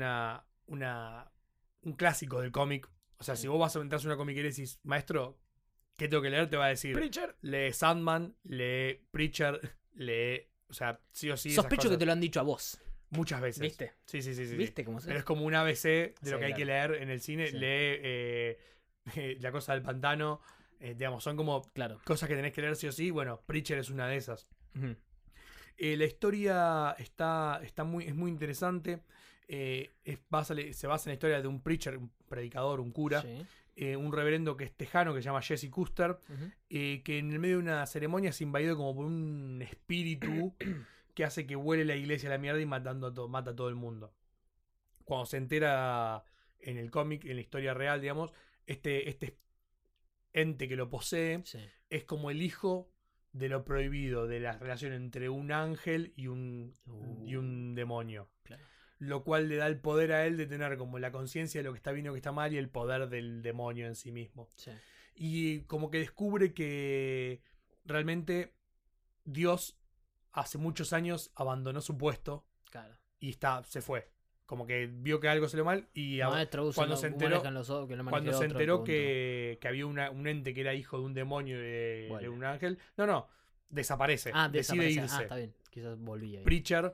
S2: clásico del cómic. O sea,
S3: Sí.
S2: si vos vas a entrar a una comiquería y decís, maestro, ¿qué tengo que leer? Te va a decir,
S3: Preacher.
S2: lee Sandman, lee Preacher, lee... O sea, sí o sí. esas
S3: Sospecho que
S2: cosas.
S3: te lo han dicho a vos.
S2: Muchas veces.
S3: ¿Viste?
S2: Sí.
S3: ¿Viste cómo se
S2: Pero es como un ABC de lo
S3: Sí,
S2: que hay que
S3: claro.
S2: leer en el cine.
S3: Sí.
S2: Lee La cosa del pantano. Digamos, son como
S3: Claro.
S2: cosas que tenés que leer sí o sí. Bueno, Preacher es una de esas.
S3: Ujú.
S2: La historia es muy interesante. Se basa en la historia de un preacher, un predicador, un cura,
S3: Sí.
S2: un reverendo que es tejano que se llama Jesse Custer,
S3: Ujú.
S2: que en el medio de una ceremonia es invadido como por un espíritu que hace que vuele la iglesia a la mierda y mata a todo el mundo. Cuando se entera en el cómic, en la historia real, digamos, este ente que lo posee
S3: Sí.
S2: es como el hijo de lo prohibido, de la relación entre un ángel y un demonio.
S3: Claro.
S2: Lo cual le da el poder a él de tener como la conciencia de lo que está bien y lo que está mal y el poder del demonio en sí mismo.
S3: Sí.
S2: Y como que descubre que realmente Dios hace muchos años abandonó su puesto
S3: Claro.
S2: y se fue. Como que vio que algo salió mal y
S3: Maestro,
S2: cuando se enteró,
S3: cuando se enteró
S2: que había un ente que era hijo de un demonio y de
S3: Vuelve.
S2: un ángel, desaparece. Decide
S3: desapareció.
S2: irse.
S3: Está bien. Quizás volvía.
S2: Preacher,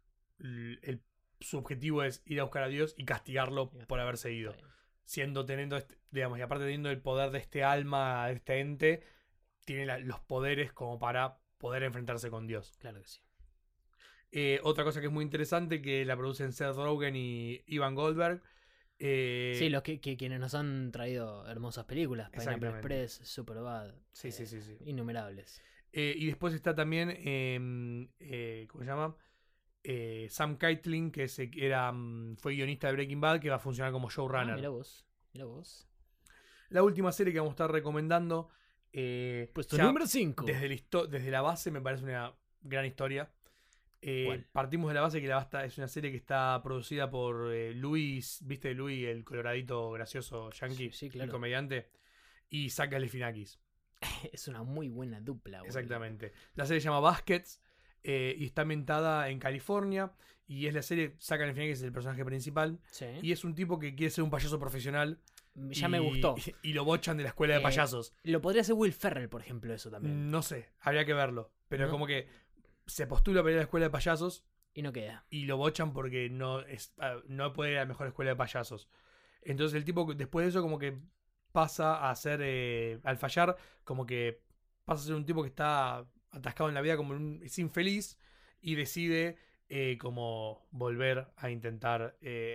S2: su objetivo es ir a buscar a Dios y castigarlo por haberse ido. Teniendo, digamos, y aparte teniendo el poder de este alma, de este ente, tiene los poderes como para poder enfrentarse con Dios.
S3: Claro que sí.
S2: Otra cosa que es muy interesante, que la producen Seth Rogen y Ivan Goldberg.
S3: Sí, los quienes nos han traído hermosas películas. Pineapple
S2: Exactamente.
S3: Express, Superbad.
S2: Sí.
S3: Innumerables.
S2: Y después está también, ¿cómo se llama? Sam Keitlin, que fue guionista de Breaking Bad, que va a funcionar como showrunner.
S3: Mira vos.
S2: la última serie que vamos a estar recomendando.
S3: Puesto
S2: ya
S3: número 5.
S2: desde la base me parece una gran historia.
S3: ¿Cuál?
S2: Partimos de la base que es una serie que está producida por Luis, ¿viste Luis, el coloradito gracioso yankee,
S3: Sí, claro.
S2: el comediante? Y Zach Galifianakis.
S3: Es una muy buena dupla, boludo.
S2: Exactamente. La serie se llama Baskets y está ambientada en California. Y es la serie, Zach Galifianakis es el personaje principal.
S3: Sí.
S2: Y es un tipo que quiere ser un payaso profesional.
S3: Ya me gustó.
S2: Y lo bochan de la escuela de payasos.
S3: Lo podría hacer Will Ferrell, por ejemplo, eso también.
S2: No sé, habría que verlo. Pero
S3: ¿No?
S2: como que se postula para ir a la escuela de payasos
S3: Y no queda.
S2: y lo bochan porque no puede ir a la mejor escuela de payasos. Entonces el tipo después de eso como que pasa a ser, al fallar, como que pasa a ser un tipo que está atascado en la vida, como es infeliz y decide como volver a intentar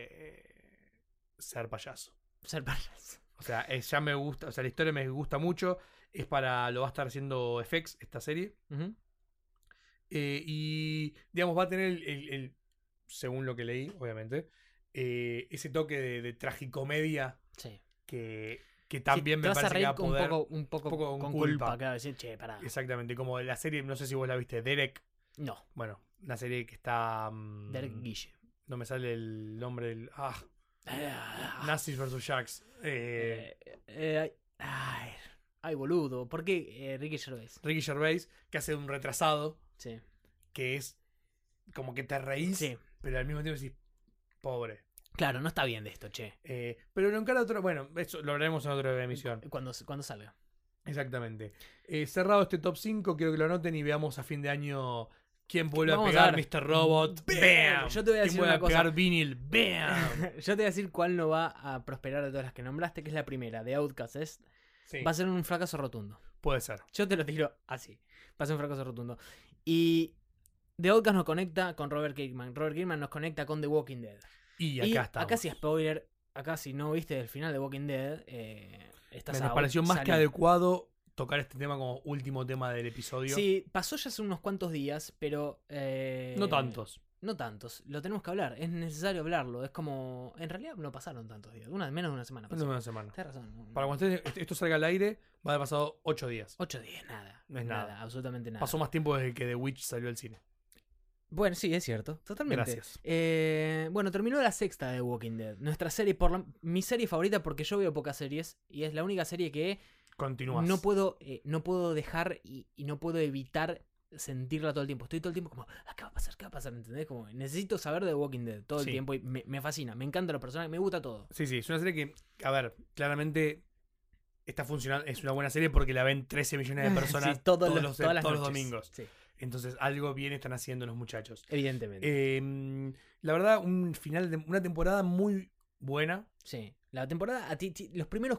S2: ser payaso.
S3: Ser payaso.
S2: O sea, ya me gusta, o sea, la historia me gusta mucho. Lo va a estar haciendo FX, esta serie.
S3: Ujú.
S2: Y, digamos, va a tener según lo que leí, obviamente, ese toque de tragicomedia
S3: Sí.
S2: que también
S3: Sí,
S2: me
S3: te vas a
S2: parece que
S3: reír
S2: va a poder.
S3: un poco con culpa. Claro, decir, che, pará.
S2: Exactamente, como la serie, no sé si vos la viste, Derek.
S3: No,
S2: Bueno, una serie que está.
S3: Derek Guille.
S2: No me sale el nombre del. Nazis vs. Sharks.
S3: Ay, boludo. ¿Por qué Ricky Gervais?
S2: Ricky Gervais, que hace un retrasado,
S3: Sí.
S2: que es como que te reís,
S3: Sí.
S2: pero al mismo tiempo decís, pobre.
S3: Claro, no está bien de esto, che.
S2: Pero lo encara otro. Bueno, eso lo hablaremos en otra emisión.
S3: Cuando salga.
S2: Exactamente. Cerrado este top 5, quiero que lo anoten y veamos a fin de año quién vuelve a
S3: Vamos
S2: pegar
S3: a ver.
S2: Mr. Robot. ¡Bam!
S3: Yo te voy a
S2: ¿Quién
S3: decir
S2: vuelve
S3: una
S2: a
S3: cosa.
S2: pegar Vinyl? ¡Bam!
S3: Yo te voy a decir cuál no va a prosperar de todas las que nombraste, que es la primera, de Outcast.
S2: Sí,
S3: Va a ser un fracaso rotundo.
S2: puede ser.
S3: Yo te lo tiro así. Va a ser un fracaso rotundo. Y The Outcast nos conecta con Robert Kirkman. Robert Kirkman nos conecta con The Walking Dead.
S2: Y
S3: Y
S2: acá estamos.
S3: acá sí, spoiler. Acá si no viste el final de Walking Dead, estás
S2: Me
S3: out,
S2: pareció más
S3: salí.
S2: que adecuado tocar este tema como último tema del episodio.
S3: Sí, pasó ya hace unos cuantos días, pero...
S2: No tantos.
S3: No tantos. Lo tenemos que hablar. Es necesario hablarlo. Es como... En realidad no pasaron tantos días. Menos de una semana
S2: No
S3: pasó.
S2: una semana.
S3: Tienes razón.
S2: Para cuando esto salga al aire, va a haber pasado 8 días.
S3: 8 días, nada.
S2: No es nada.
S3: Absolutamente nada.
S2: Pasó más tiempo desde que The Witch salió al cine.
S3: Bueno, sí, es cierto. Totalmente.
S2: Gracias.
S3: Bueno, terminó la sexta de Walking Dead. Nuestra serie, mi serie favorita, porque yo veo pocas series. Y es la única serie que
S2: Continúas.
S3: no puedo dejar y no puedo evitar sentirla todo el tiempo. Estoy todo el tiempo como, ¿qué va a pasar? ¿Qué va a pasar? ¿Entendés? Como, necesito saber de The Walking Dead todo el
S2: Sí.
S3: tiempo y me fascina. Me encantan los personajes, me gusta todo.
S2: Sí, es una serie que, a ver, claramente está funcionando, es una buena serie porque la ven 13 millones de personas
S3: Sí, todos
S2: todos
S3: los
S2: los
S3: noches.
S2: domingos.
S3: Sí,
S2: Entonces algo bien están haciendo los muchachos.
S3: evidentemente.
S2: La verdad, un final de una temporada muy buena.
S3: Sí. La temporada, los primeros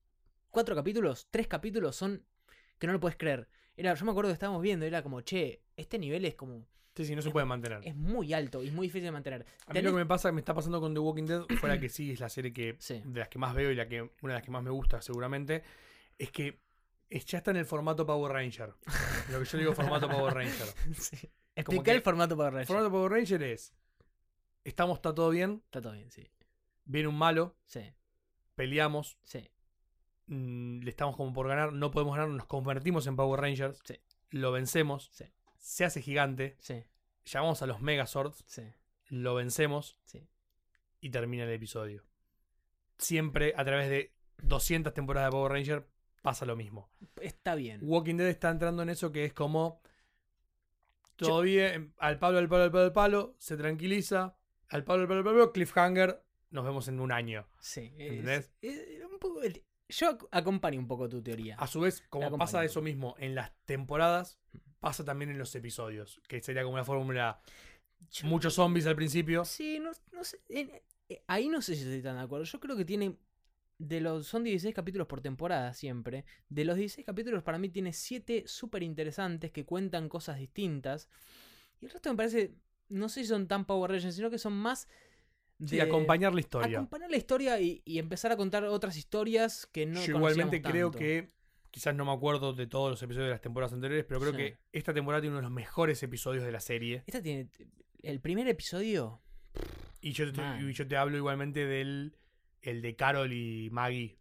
S3: 3 capítulos son que no lo puedes creer. Yo me acuerdo que estábamos viendo, era como, che, este nivel es como,
S2: Sí, no se puede mantener.
S3: es muy alto y es muy difícil de mantener.
S2: A mí lo que me está pasando con The Walking Dead, fuera que sí es la serie
S3: Sí.
S2: de las que más veo y una de las que más me gusta seguramente, es que ya está en el formato Power Ranger. Lo que yo digo formato Power Ranger.
S3: Sí.
S2: Como
S3: Explica
S2: que
S3: el formato para
S2: El
S3: Ranger.
S2: formato Power Ranger está todo bien,
S3: Está todo bien, sí.
S2: viene un malo,
S3: Sí,
S2: peleamos,
S3: sí,
S2: le estamos como por ganar, no podemos ganar, nos convertimos en Power Rangers,
S3: Sí.
S2: lo vencemos,
S3: sí,
S2: se hace gigante,
S3: sí,
S2: llamamos a los Megazords,
S3: sí,
S2: lo vencemos
S3: sí.
S2: y termina el episodio. Siempre a través de 200 temporadas de Power Ranger pasa lo mismo.
S3: Está bien.
S2: Walking Dead está entrando en eso que es como todo bien, al palo, se tranquiliza, al palo, cliffhanger, nos vemos en un año.
S3: Sí.
S2: ¿Entendés?
S3: Un poco yo acompaño un poco tu teoría.
S2: A su vez,
S3: La
S2: como
S3: acompaño.
S2: pasa eso mismo en las temporadas, pasa también en los episodios, que sería como una fórmula, muchos zombies al principio.
S3: Sí, no sé. Ahí no sé si estoy tan de acuerdo. Yo creo que tiene. Son 16 capítulos por temporada siempre. De los 16 capítulos, para mí tiene 7 súper interesantes que cuentan cosas distintas. Y el resto me parece. No sé si son tan Power Rangers, sino que son más.
S2: Sí, acompañar la historia.
S3: Acompañar la historia y empezar a contar otras historias que no
S2: Yo igualmente
S3: conocíamos
S2: creo
S3: tanto.
S2: que, quizás no me acuerdo de todos los episodios de las temporadas anteriores, pero creo
S3: Sí.
S2: que esta temporada tiene uno de los mejores episodios de la serie.
S3: Esta tiene. El primer episodio.
S2: Y yo
S3: Man.
S2: te hablo igualmente el de Carol y Maggie.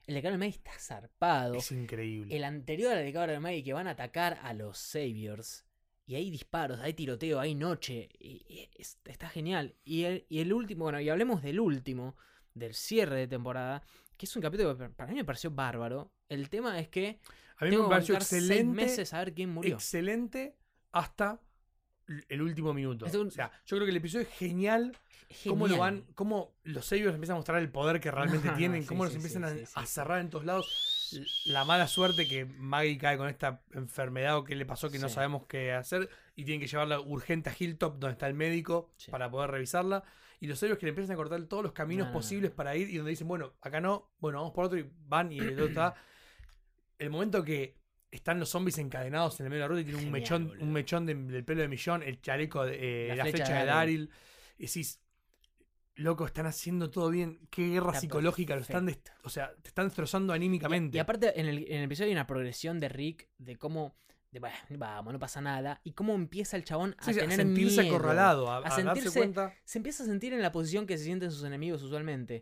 S3: El de Cabra del Medio está zarpado.
S2: Es increíble.
S3: El anterior al de Cabra del Medio, que van a atacar a los Saviors. Y hay disparos, hay tiroteo, hay noche. Está genial. Y el último, bueno, y hablemos del último, del cierre de temporada, que es un capítulo que para mí me pareció bárbaro. El tema es que
S2: A mí
S3: tengo
S2: me
S3: que
S2: pareció
S3: bancar 6
S2: excelente.
S3: meses a ver quién murió.
S2: Excelente hasta el último minuto.
S3: Es un-
S2: O sea, yo creo que el episodio es genial. Cómo lo van, cómo los Saviors empiezan a mostrar el poder que realmente
S3: No,
S2: tienen,
S3: sí,
S2: cómo los
S3: sí,
S2: empiezan
S3: sí, sí,
S2: a
S3: sí.
S2: cerrar en todos lados. La mala suerte que Maggie cae con esta enfermedad o que le pasó que no
S3: Sí.
S2: sabemos qué hacer y tienen que llevarla urgente a Hilltop donde está el médico
S3: Sí.
S2: para poder revisarla. Y los Saviors que le empiezan a cortar todos los caminos
S3: No, no, no,
S2: posibles
S3: no.
S2: para ir y donde dicen, bueno, acá no, bueno, vamos por otro y van y el otro está. El momento que están los zombies encadenados en el medio de la ruta y tienen un
S3: Genial,
S2: mechón,
S3: boludo.
S2: del pelo de Millón, el chaleco,
S3: La
S2: la
S3: flecha
S2: flecha
S3: de
S2: de Daryl. Y decís, loco, están haciendo todo bien. Qué guerra
S3: Está
S2: psicológica, lo están o sea, te están destrozando anímicamente.
S3: Y aparte, en el episodio hay una progresión de Rick de cómo. Bueno, vamos, no pasa nada. Y cómo empieza el chabón a
S2: Sí, sí, a
S3: tener
S2: sentirse
S3: miedo.
S2: acorralado, a
S3: sentirse-
S2: darse cuenta.
S3: Se empieza a sentir en la posición que se sienten sus enemigos usualmente.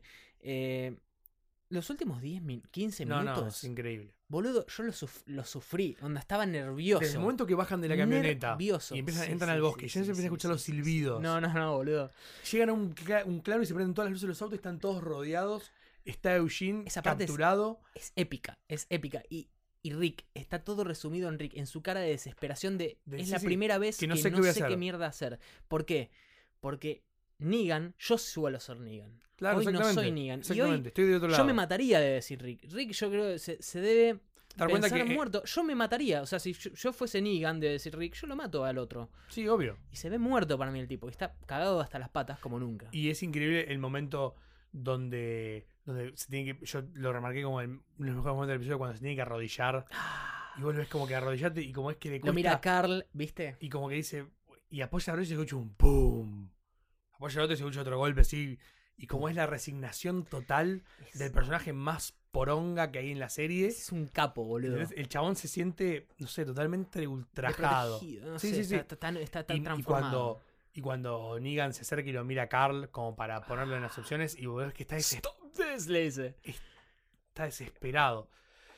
S3: Los últimos 15
S2: No,
S3: minutos.
S2: no, es increíble.
S3: Boludo, yo lo sufrí. Onda, estaba nervioso.
S2: Desde el momento que bajan de la camioneta
S3: Nervioso.
S2: y
S3: Sí,
S2: entran
S3: sí,
S2: al bosque,
S3: sí,
S2: ya se
S3: sí,
S2: empiezan a escuchar los
S3: sí,
S2: silbidos.
S3: No, boludo.
S2: Llegan a un claro y se prenden todas las luces de los autos y están todos rodeados. Está Eugene
S3: Esa parte
S2: capturado.
S3: Es épica, es épica. Y Rick, está todo resumido en Rick, en su cara de desesperación es
S2: Sí,
S3: la
S2: sí,
S3: primera vez
S2: que
S3: que
S2: no sé qué voy a hacer.
S3: mierda hacer. ¿Por qué? Porque Negan, yo suelo ser Negan.
S2: Claro,
S3: Hoy no
S2: exactamente.
S3: soy Negan. Y
S2: Exactamente,
S3: hoy
S2: estoy de otro lado.
S3: yo me mataría de decir Rick. Rick yo creo que se debe
S2: Dar cuenta
S3: pensar
S2: que,
S3: muerto. Yo me mataría. O sea, si yo fuese Negan de decir Rick, yo lo mato al otro.
S2: Sí, obvio.
S3: Y se ve muerto para mí el tipo. Y está cagado hasta las patas como nunca.
S2: Y es increíble el momento donde se tiene que. Yo lo remarqué como uno de los mejores momentos del episodio cuando se tiene que arrodillar. Y vos lo ves como que arrodillate y como es que le cuesta.
S3: Lo mira a Carl, ¿viste?
S2: Y como que dice. Y apoya la rodilla y se escucha un pum. Apoya el otro y se escucha otro golpe así. Y como es la resignación total del personaje más poronga que hay en la serie.
S3: Es un capo, boludo.
S2: ¿Entendés? El chabón se siente, no sé, totalmente ultrajado.
S3: Desprotegido, no
S2: Sí,
S3: sé,
S2: sí, sí.
S3: Está
S2: Y
S3: transformado.
S2: cuando Negan se acerca y lo mira a Carl como para ponerlo en las opciones y vos ves que está
S3: Stop this, le dice.
S2: está desesperado.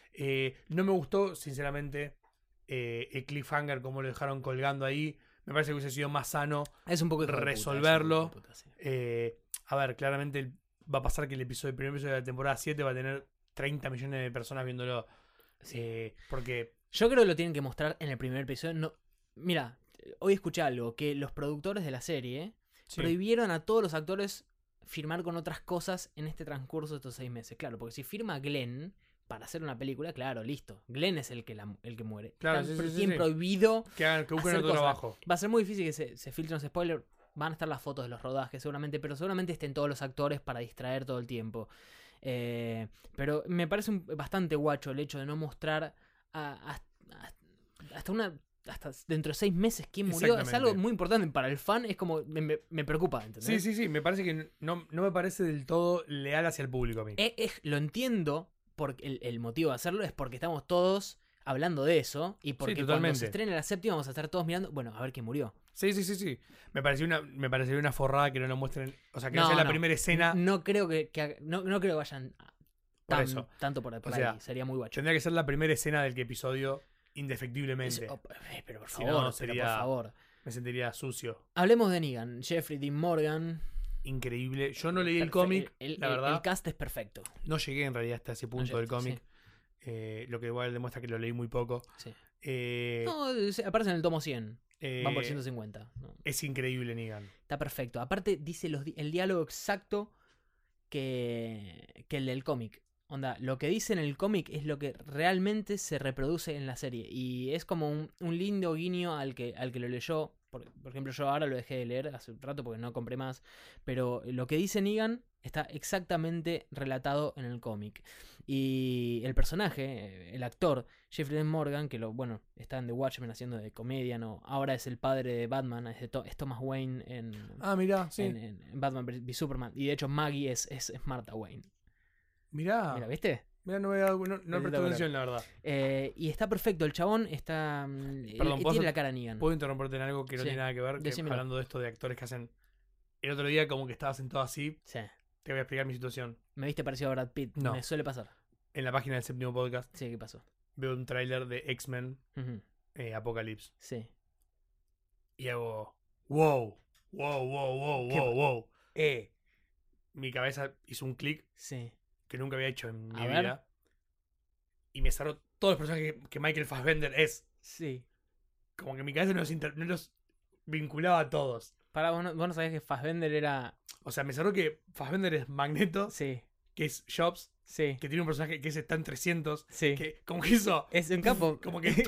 S2: No me gustó, sinceramente, el cliffhanger, como lo dejaron colgando ahí. Me parece que hubiese sido más sano.
S3: Es un poco hijo de puta,
S2: resolverlo.
S3: es un poco hijo de puta, sí.
S2: A ver, claramente va a pasar que el primer episodio de la temporada 7 va a tener 30 millones de personas viéndolo. Porque
S3: Yo creo que lo tienen que mostrar en el primer episodio. No, mira, hoy escuché algo, que los productores de la serie
S2: sí,
S3: prohibieron a todos los actores firmar con otras cosas en este transcurso de estos 6 meses. Claro, porque si firma Glenn para hacer una película, claro, listo. Glenn es el que muere.
S2: Claro,
S3: Está
S2: sí, sí,
S3: tienen
S2: sí.
S3: prohibido.
S2: que busquen
S3: hacer
S2: otro
S3: cosas.
S2: trabajo.
S3: Va a ser muy difícil que se filtren los spoilers. Van a estar las fotos de los rodajes seguramente, pero seguramente estén todos los actores para distraer todo el tiempo. Pero me parece bastante guacho el hecho de no mostrar hasta dentro de 6 meses quién murió. Es algo muy importante para el fan, es como me preocupa, ¿entendés?
S2: Sí, sí, sí, me parece que no me parece del todo leal hacia el público a mí.
S3: Lo entiendo, porque el motivo de hacerlo es porque estamos todos hablando de eso y porque cuando
S2: totalmente.
S3: se estrene la séptima vamos a estar todos mirando, bueno, a ver quién murió.
S2: Sí, sí, sí, sí. Me parecería una forrada que no lo muestren. O sea, que no sea la primera escena.
S3: No creo no creo que vayan
S2: Por eso.
S3: tanto por
S2: O sea,
S3: ahí. Sería muy guacho.
S2: Tendría que ser la primera escena del episodio, indefectiblemente.
S3: Pero por
S2: Si
S3: favor,
S2: no, sería-
S3: pero por favor.
S2: Me sentiría sucio.
S3: Hablemos de Negan, Jeffrey Dean Morgan.
S2: Increíble. Yo no leí el
S3: Perfe-
S2: cómic,
S3: el-
S2: la
S3: el-
S2: verdad.
S3: El cast es perfecto.
S2: No llegué en realidad hasta ese punto del
S3: llegaste,
S2: cómic. Lo que igual demuestra que lo leí muy poco.
S3: Sí.
S2: Eh,
S3: No, aparece en el tomo 100. Van por
S2: eh,
S3: 150. No,
S2: es increíble, Negan.
S3: está perfecto. Aparte, dice el diálogo exacto que el del cómic. Onda, lo que dice en el cómic es lo que realmente se reproduce en la serie. Y es como un lindo guiño al que lo leyó. Por ejemplo, yo ahora lo dejé de leer hace un rato porque no compré más. Pero lo que dice Negan está exactamente relatado en el cómic. Y el personaje, el actor, Jeffrey Dean Morgan, que está en The Watchmen haciendo de comedia, ¿no? Ahora es el padre de Batman, es Thomas Wayne en,
S2: Mirá, sí.
S3: en Batman v Superman. Y de hecho Maggie es Martha Wayne.
S2: Mirá.
S3: Mira, ¿viste?
S2: Mirá, no presté atención, la verdad.
S3: Y está perfecto, el chabón está...
S2: Perdón,
S3: tiene la cara Negan.
S2: ¿Puedo interrumpirte en algo que no
S3: Sí,
S2: tiene nada que ver? Que
S3: decímelo.
S2: hablando de esto de actores que hacen... El otro día como que estaba sentado así,
S3: Sí.
S2: te voy a explicar mi situación.
S3: Me viste parecido a Brad Pitt.
S2: No.
S3: Me suele pasar.
S2: en la página del Séptimo Podcast,
S3: Sí, ¿qué pasó?
S2: veo un tráiler de X-Men
S3: Ujú.
S2: Apocalypse.
S3: Sí.
S2: Y hago, wow, wow, wow, wow,
S3: ¿Qué?
S2: wow, wow. Mi cabeza hizo un clic
S3: Sí.
S2: que nunca había hecho en mi
S3: A ver.
S2: vida. Y me cerró todos los personajes que Michael Fassbender es.
S3: Sí.
S2: Como que mi cabeza no los vinculaba a todos.
S3: Para vos no sabías que Fassbender era.
S2: O sea, me cerró que Fassbender es Magneto,
S3: Sí.
S2: que es Jobs,
S3: Sí.
S2: que tiene un personaje que es Stan 300,
S3: Sí.
S2: que como que hizo...
S3: Es un capo.
S2: Como que...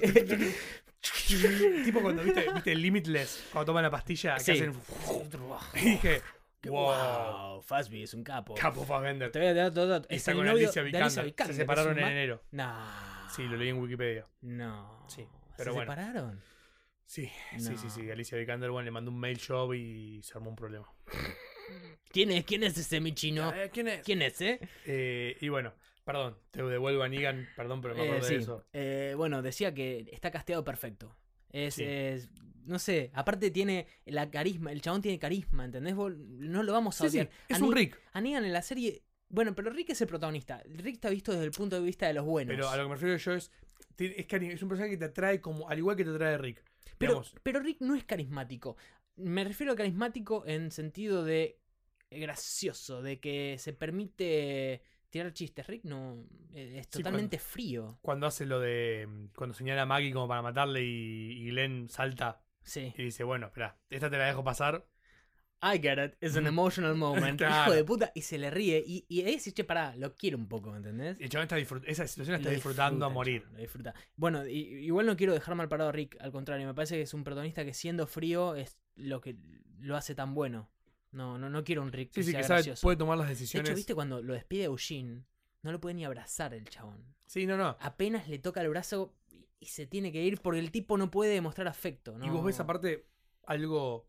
S2: tipo cuando viste Limitless, cuando toman la pastilla, que
S3: Sí.
S2: hacen... Y dije, wow,
S3: Wow, Fassby es un capo.
S2: capo Fassbender.
S3: Te voy a dar todo dato.
S2: Y
S3: Es
S2: está
S3: el
S2: con
S3: novio
S2: Alicia
S3: de Alicia
S2: Vikander.
S3: Vikander.
S2: Se separaron en enero.
S3: No.
S2: Sí, lo leí en Wikipedia.
S3: No.
S2: Sí,
S3: ¿Se
S2: pero bueno.
S3: separaron?
S2: Sí,
S3: No.
S2: sí. Alicia Vikander, bueno, le mandó un mail job y se armó un problema.
S3: ¿Quién es ese michino?
S2: ¿Quién es?
S3: ¿Quién es,
S2: Y bueno, perdón, te devuelvo a Negan, perdón, pero me acuerdo
S3: sí.
S2: de eso.
S3: Bueno, decía que está casteado perfecto.
S2: Sí.
S3: No sé, aparte tiene la carisma, el chabón tiene carisma, ¿entendés? Vos no lo vamos a
S2: Sí,
S3: odiar.
S2: es
S3: A
S2: un
S3: Ni-
S2: Rick.
S3: A Negan en la serie, bueno, pero Rick es el protagonista. Rick está visto desde el punto de vista de los buenos.
S2: Pero a lo que me refiero yo es un personaje que te atrae como, al igual que te atrae Rick.
S3: Pero,
S2: Digamos,
S3: pero Rick no es carismático. Me refiero a carismático en sentido de gracioso, de que se permite tirar chistes. Rick no es
S2: Sí,
S3: totalmente frío.
S2: cuando hace lo de. Cuando señala a Maggie como para matarle y Glenn salta
S3: Sí.
S2: y dice, bueno, espera, esta te la dejo pasar.
S3: I get it, it's an emotional moment.
S2: Claro.
S3: Hijo de puta, y se le ríe. Y ahí dice, che, pará, lo quiero un poco, ¿entendés?
S2: Y el chabón esa situación la está
S3: Lo
S2: disfrutando a
S3: disfruta,
S2: morir.
S3: chabón, lo disfruta. Bueno, igual no quiero dejar mal parado a Rick, al contrario, me parece que es un protagonista que siendo frío es lo que lo hace tan bueno. No quiero un Rick
S2: Sí, sí,
S3: sea
S2: que sabe,
S3: gracioso.
S2: puede tomar las
S3: De
S2: decisiones.
S3: hecho, ¿viste cuando lo despide a Eugene? No lo puede ni abrazar el chabón.
S2: Sí, no.
S3: Apenas le toca el brazo y se tiene que ir porque el tipo no puede demostrar afecto, ¿no?
S2: Y vos ves aparte algo,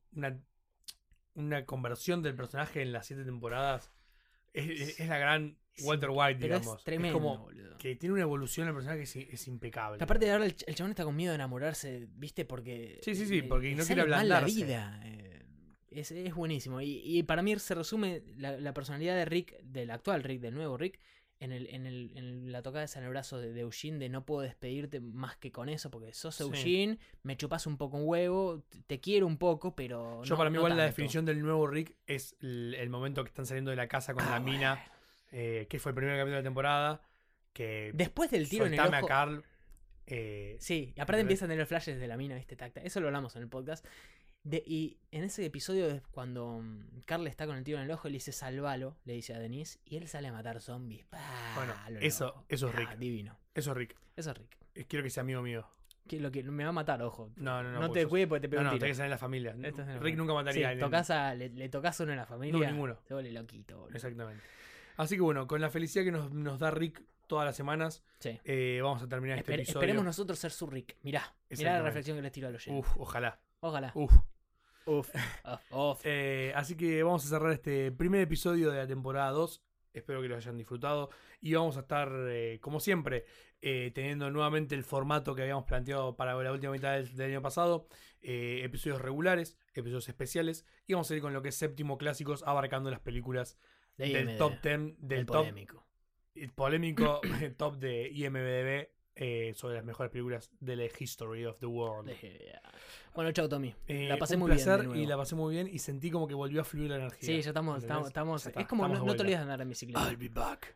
S2: una conversión del personaje en las 7 temporadas. Es la gran
S3: Sí,
S2: Walter White,
S3: pero
S2: digamos.
S3: es tremendo,
S2: como
S3: boludo.
S2: que tiene una evolución el personaje que es impecable.
S3: Que aparte de ahora el chabón está con miedo de enamorarse, ¿viste? Porque.
S2: Sí, porque
S3: le
S2: no
S3: sale
S2: quiere
S3: mal la
S2: ablandarse.
S3: vida. Es buenísimo. Y para mí se resume la personalidad de Rick, del actual Rick, del nuevo Rick, en la tocada esa en el brazo de Eugene, de no puedo despedirte más que con eso, porque sos
S2: Sí.
S3: Eugene, me chupas un poco un huevo, te quiero un poco, pero.
S2: Yo
S3: no-
S2: para mí
S3: no
S2: igual la
S3: tanto.
S2: definición del nuevo Rick es el momento que están saliendo de la casa con la mina, que fue el primer capítulo de la temporada, que
S3: Después del tiro en el
S2: soltame
S3: ojo.
S2: a Carl.
S3: Sí, y aparte
S2: ¿entendés?
S3: empiezan a tener flashes de la mina, ¿viste? Tacta. Eso lo hablamos en el podcast. Y en ese episodio es cuando Carl está con el tiro en el ojo y le dice salvalo, le dice a Denise, y él sale a matar zombies. ¡Pah!
S2: Bueno,
S3: Lo
S2: eso
S3: loco.
S2: es
S3: Ah,
S2: Rick.
S3: Divino.
S2: Eso es Rick.
S3: Eso es Rick.
S2: Quiero que sea amigo mío.
S3: Que me va a matar, ojo.
S2: No,
S3: No
S2: porque
S3: te
S2: sos-
S3: cuides porque te pego
S2: No,
S3: un
S2: tiene
S3: tiro.
S2: que ser en la familia.
S3: Estás en la
S2: Rick
S3: familia.
S2: nunca mataría a
S3: Sí,
S2: alguien.
S3: le tocas uno en la familia.
S2: No, ninguno.
S3: Se vuelve loquito, boludo.
S2: Exactamente. Así que bueno, con la felicidad que nos da Rick todas las semanas,
S3: Sí.
S2: vamos a terminar este episodio.
S3: Esperemos nosotros ser su Rick. Mirá la
S2: Exactamente.
S3: reflexión que les tiro a los oyentes.
S2: Uf, ojalá.
S3: Ojalá.
S2: Uf.
S3: Uf. Uf.
S2: Así que vamos a cerrar este primer episodio de la temporada 2. Espero que lo hayan disfrutado. Y vamos a estar, como siempre, teniendo nuevamente el formato que habíamos planteado para la última mitad del año pasado. Episodios regulares, episodios especiales. Y vamos a ir con lo que es séptimo clásicos, abarcando las películas
S3: De
S2: del
S3: IMDb.
S2: top 10, del
S3: El
S2: top
S3: polémico.
S2: el polémico top de IMDb sobre las mejores películas de la history of the world.
S3: Bueno, chau, Tommy. La pasé
S2: un
S3: muy bien.
S2: placer
S3: de nuevo.
S2: y la pasé muy bien y sentí como que volvió a fluir la energía.
S3: Sí, ya estamos.
S2: ¿Entendés?
S3: estamos
S2: Ya está,
S3: es como
S2: estamos de
S3: no te
S2: vuelta.
S3: olvides de andar en bicicleta.
S2: I'll be back.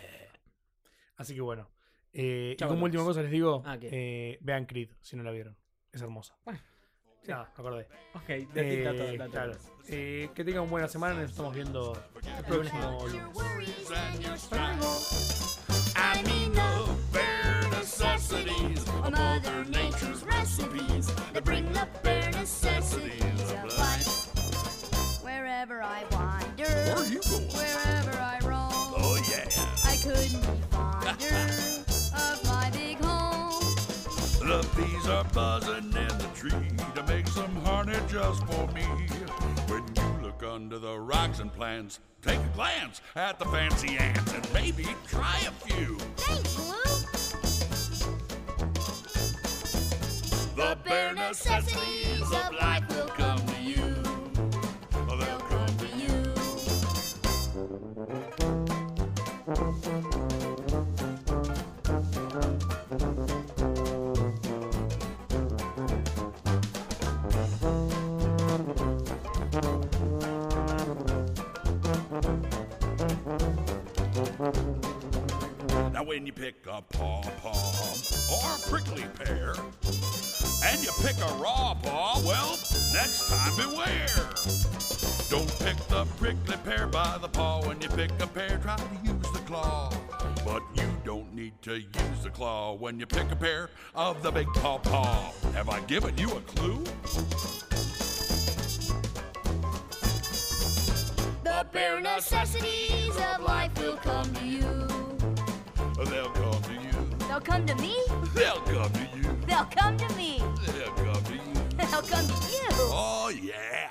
S2: Así que bueno. Y
S3: Chau,
S2: como
S3: Lux.
S2: última cosa les digo,
S3: ¿qué?
S2: vean Creed si no la vieron. Es hermosa.
S3: Bueno, sí.
S2: Nada, me acordé.
S3: Ok, de ti
S2: Claro. Que tengan buena semana. Nos estamos viendo el próximo lunes.
S1: I mean the bare necessities of Mother Nature's recipes that bring the bare necessities of life. Wherever I wander,
S4: Where are you going?
S1: wherever I roam,
S4: Oh yeah.
S1: I couldn't be fonder of my big home.
S4: The bees are buzzing in the tree to make some honey just for me. When you look under the rocks and plants, take a glance at the fancy ants and maybe try a few.
S1: Thanks, Blue.
S4: The bare necessities of life will come to you. They'll come to you. Now when you pick a pom-pom or a prickly pear, and you pick a raw paw, well, next time beware. Don't pick the prickly pear by the paw. When you pick a pear, try to use the claw. But you don't need to use the claw when you pick a pear of the big paw. Have I given you a clue?
S1: The bare necessities of life will come to you.
S4: They'll come to you.
S1: They'll come to me.
S4: They'll come to you.
S1: They'll come to me.
S4: They'll come to you.
S1: They'll come to you.
S4: Oh, yeah.